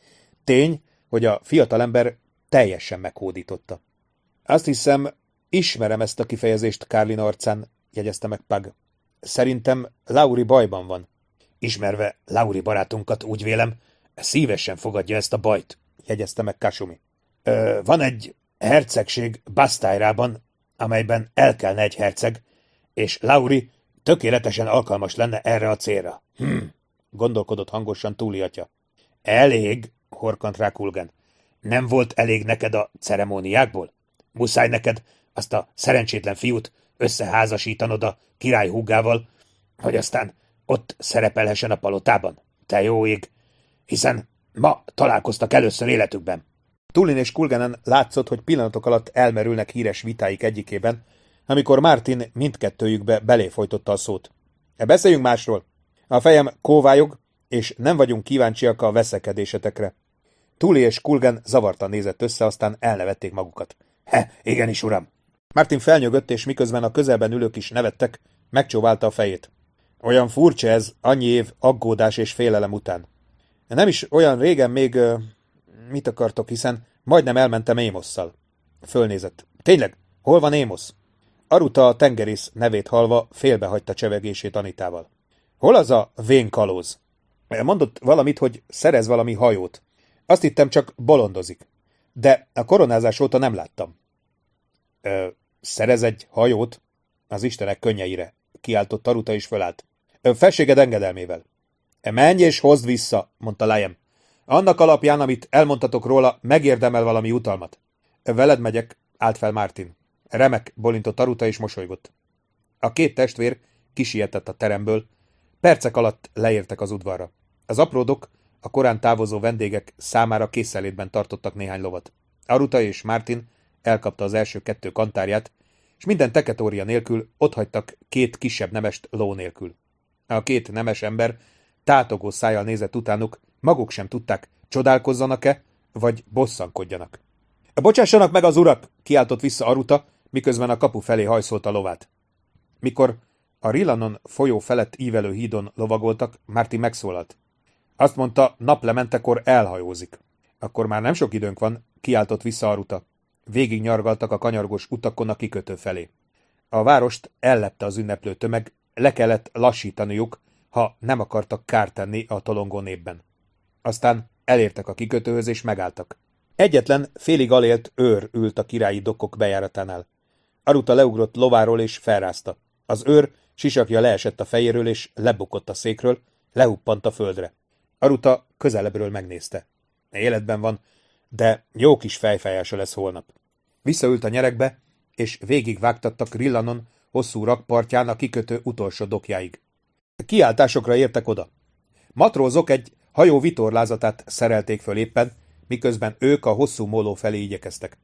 Tény, hogy a fiatalember teljesen meghódította. Azt hiszem, ismerem ezt a kifejezést Carlin arcán, jegyezte meg Pug. Szerintem Lauri bajban van. Ismerve Lauri barátunkat, úgy vélem, szívesen fogadja ezt a bajt, jegyezte meg Kasumi. Ö, van egy hercegség Bastájrában, amelyben elkelne egy herceg, és Lauri tökéletesen alkalmas lenne erre a célra. Hm, gondolkodott hangosan Tuli atya. Elég, horkant rá Kulgen. Nem volt elég neked a ceremóniákból? Muszáj neked azt a szerencsétlen fiút összeházasítanod a király húgával, hogy aztán ott szerepelhessen a palotában? Te jó ég! Hiszen ma találkoztak először életükben. Tulin és Kulgenen látszott, hogy pillanatok alatt elmerülnek híres vitáik egyikében, amikor Martin mindkettőjükbe beléfolytotta a szót. E beszéljünk másról. A fejem kóvályog, és nem vagyunk kíváncsiak a veszekedésetekre. Tuli és Kulgen zavartan nézett össze, aztán elnevették magukat. He, igenis, uram! Martin felnyögött, és miközben a közelben ülők is nevettek, megcsóválta a fejét. Olyan furcsa ez, annyi év aggódás és félelem után. Nem is olyan régen még... Uh, mit akartok, hiszen majdnem elmentem Émosszal. Fölnézett. Tényleg? Hol van Émosz? Aruta a tengerész nevét hallva félbehagyta csevegését Anitával. Hol az a vén kalóz? Mondott valamit, hogy szerez valami hajót. Azt hittem, csak bolondozik. De a koronázás óta nem láttam. Ö, szerez egy hajót? Az istenek könnyeire, kiáltott Aruta és fölállt. Ö, felséged engedelmével. Menj és hozd vissza, mondta Liam. Annak alapján, amit elmondtatok róla, megérdemel valami utalmat. Veled megyek, állt fel Martin. Remek, bolintott Aruta és mosolygott. A két testvér kisietett a teremből, percek alatt leértek az udvarra. Az apródok, a korán távozó vendégek számára készenlétben tartottak néhány lovat. Aruta és Martin elkapta az első kettő kantárját, és minden teketória nélkül otthagytak két kisebb nemest ló nélkül. A két nemes ember tátogó szájjal nézett utánuk, maguk sem tudták, csodálkozzanak-e, vagy bosszankodjanak. Bocsássanak meg az urak! Kiáltott vissza Aruta, miközben a kapu felé hajszolta a lovát. Mikor a Rillanon folyó felett ívelő hídon lovagoltak, Martin megszólalt. Azt mondta, naplementekor elhajózik. Akkor már nem sok időnk van, kiáltott vissza Aruta. Végig nyargaltak a kanyargós utakon a kikötő felé. A várost ellepte az ünneplő tömeg, le kellett lassítaniuk, ha nem akartak kárt tenni a tolongó népben. Aztán elértek a kikötőhöz és megálltak. Egyetlen félig alélt őr ült a királyi dokkok bejáratánál. Aruta leugrott lováról és felrázta. Az őr sisakja leesett a fejéről és lebukott a székről, lehuppant a földre. Aruta közelebbről megnézte. Életben van, de jó kis fejfájása lesz holnap. Visszaült a nyeregbe, és végigvágtattak Rillanon hosszú rakpartján a kikötő utolsó dokjáig. Kiáltásokra értek oda. Matrózok egy hajó vitorlázatát szerelték föl éppen, miközben ők a hosszú móló felé igyekeztek.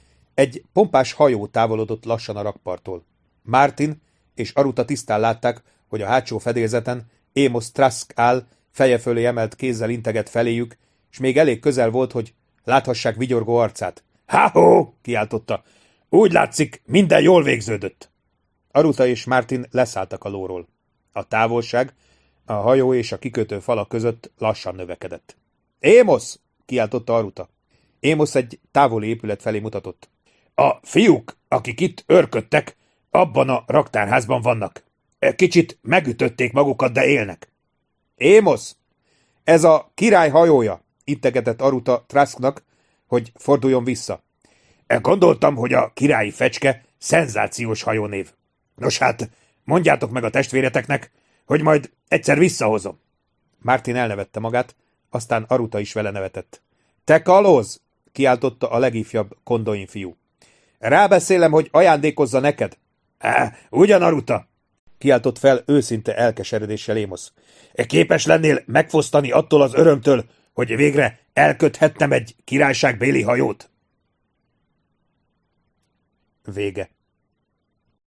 Egy pompás hajó távolodott lassan a rakparttól. Martin és Aruta tisztán látták, hogy a hátsó fedélzeten Amos Trask áll, feje fölé emelt kézzel integet feléjük, és még elég közel volt, hogy láthassák vigyorgó arcát. Há-hó! Kiáltotta. Úgy látszik, minden jól végződött. Aruta és Martin leszálltak a lóról. A távolság a hajó és a kikötő fala között lassan növekedett. Amos! Kiáltotta Aruta. Amos egy távoli épület felé mutatott. A fiúk, akik itt őrködtek, abban a raktárházban vannak. Kicsit megütötték magukat, de élnek. Amos! Ez a király hajója, integetett Aruta Trasknak, hogy forduljon vissza. Gondoltam, hogy a királyi fecske szenzációs hajónév. Nos hát, mondjátok meg a testvéreteknek, hogy majd egyszer visszahozom. Martin elnevette magát, aztán Aruta is vele nevetett. Te kalóz! Kiáltotta a legifjabb Kondoin fiú. Rábeszélem, hogy ajándékozza neked. Á, ugyan, Aruta! Kiáltott fel őszinte elkeseredéssel Émosz. Képes lennél megfosztani attól az örömtől, hogy végre elköthettem egy királyságbéli hajót? Vége.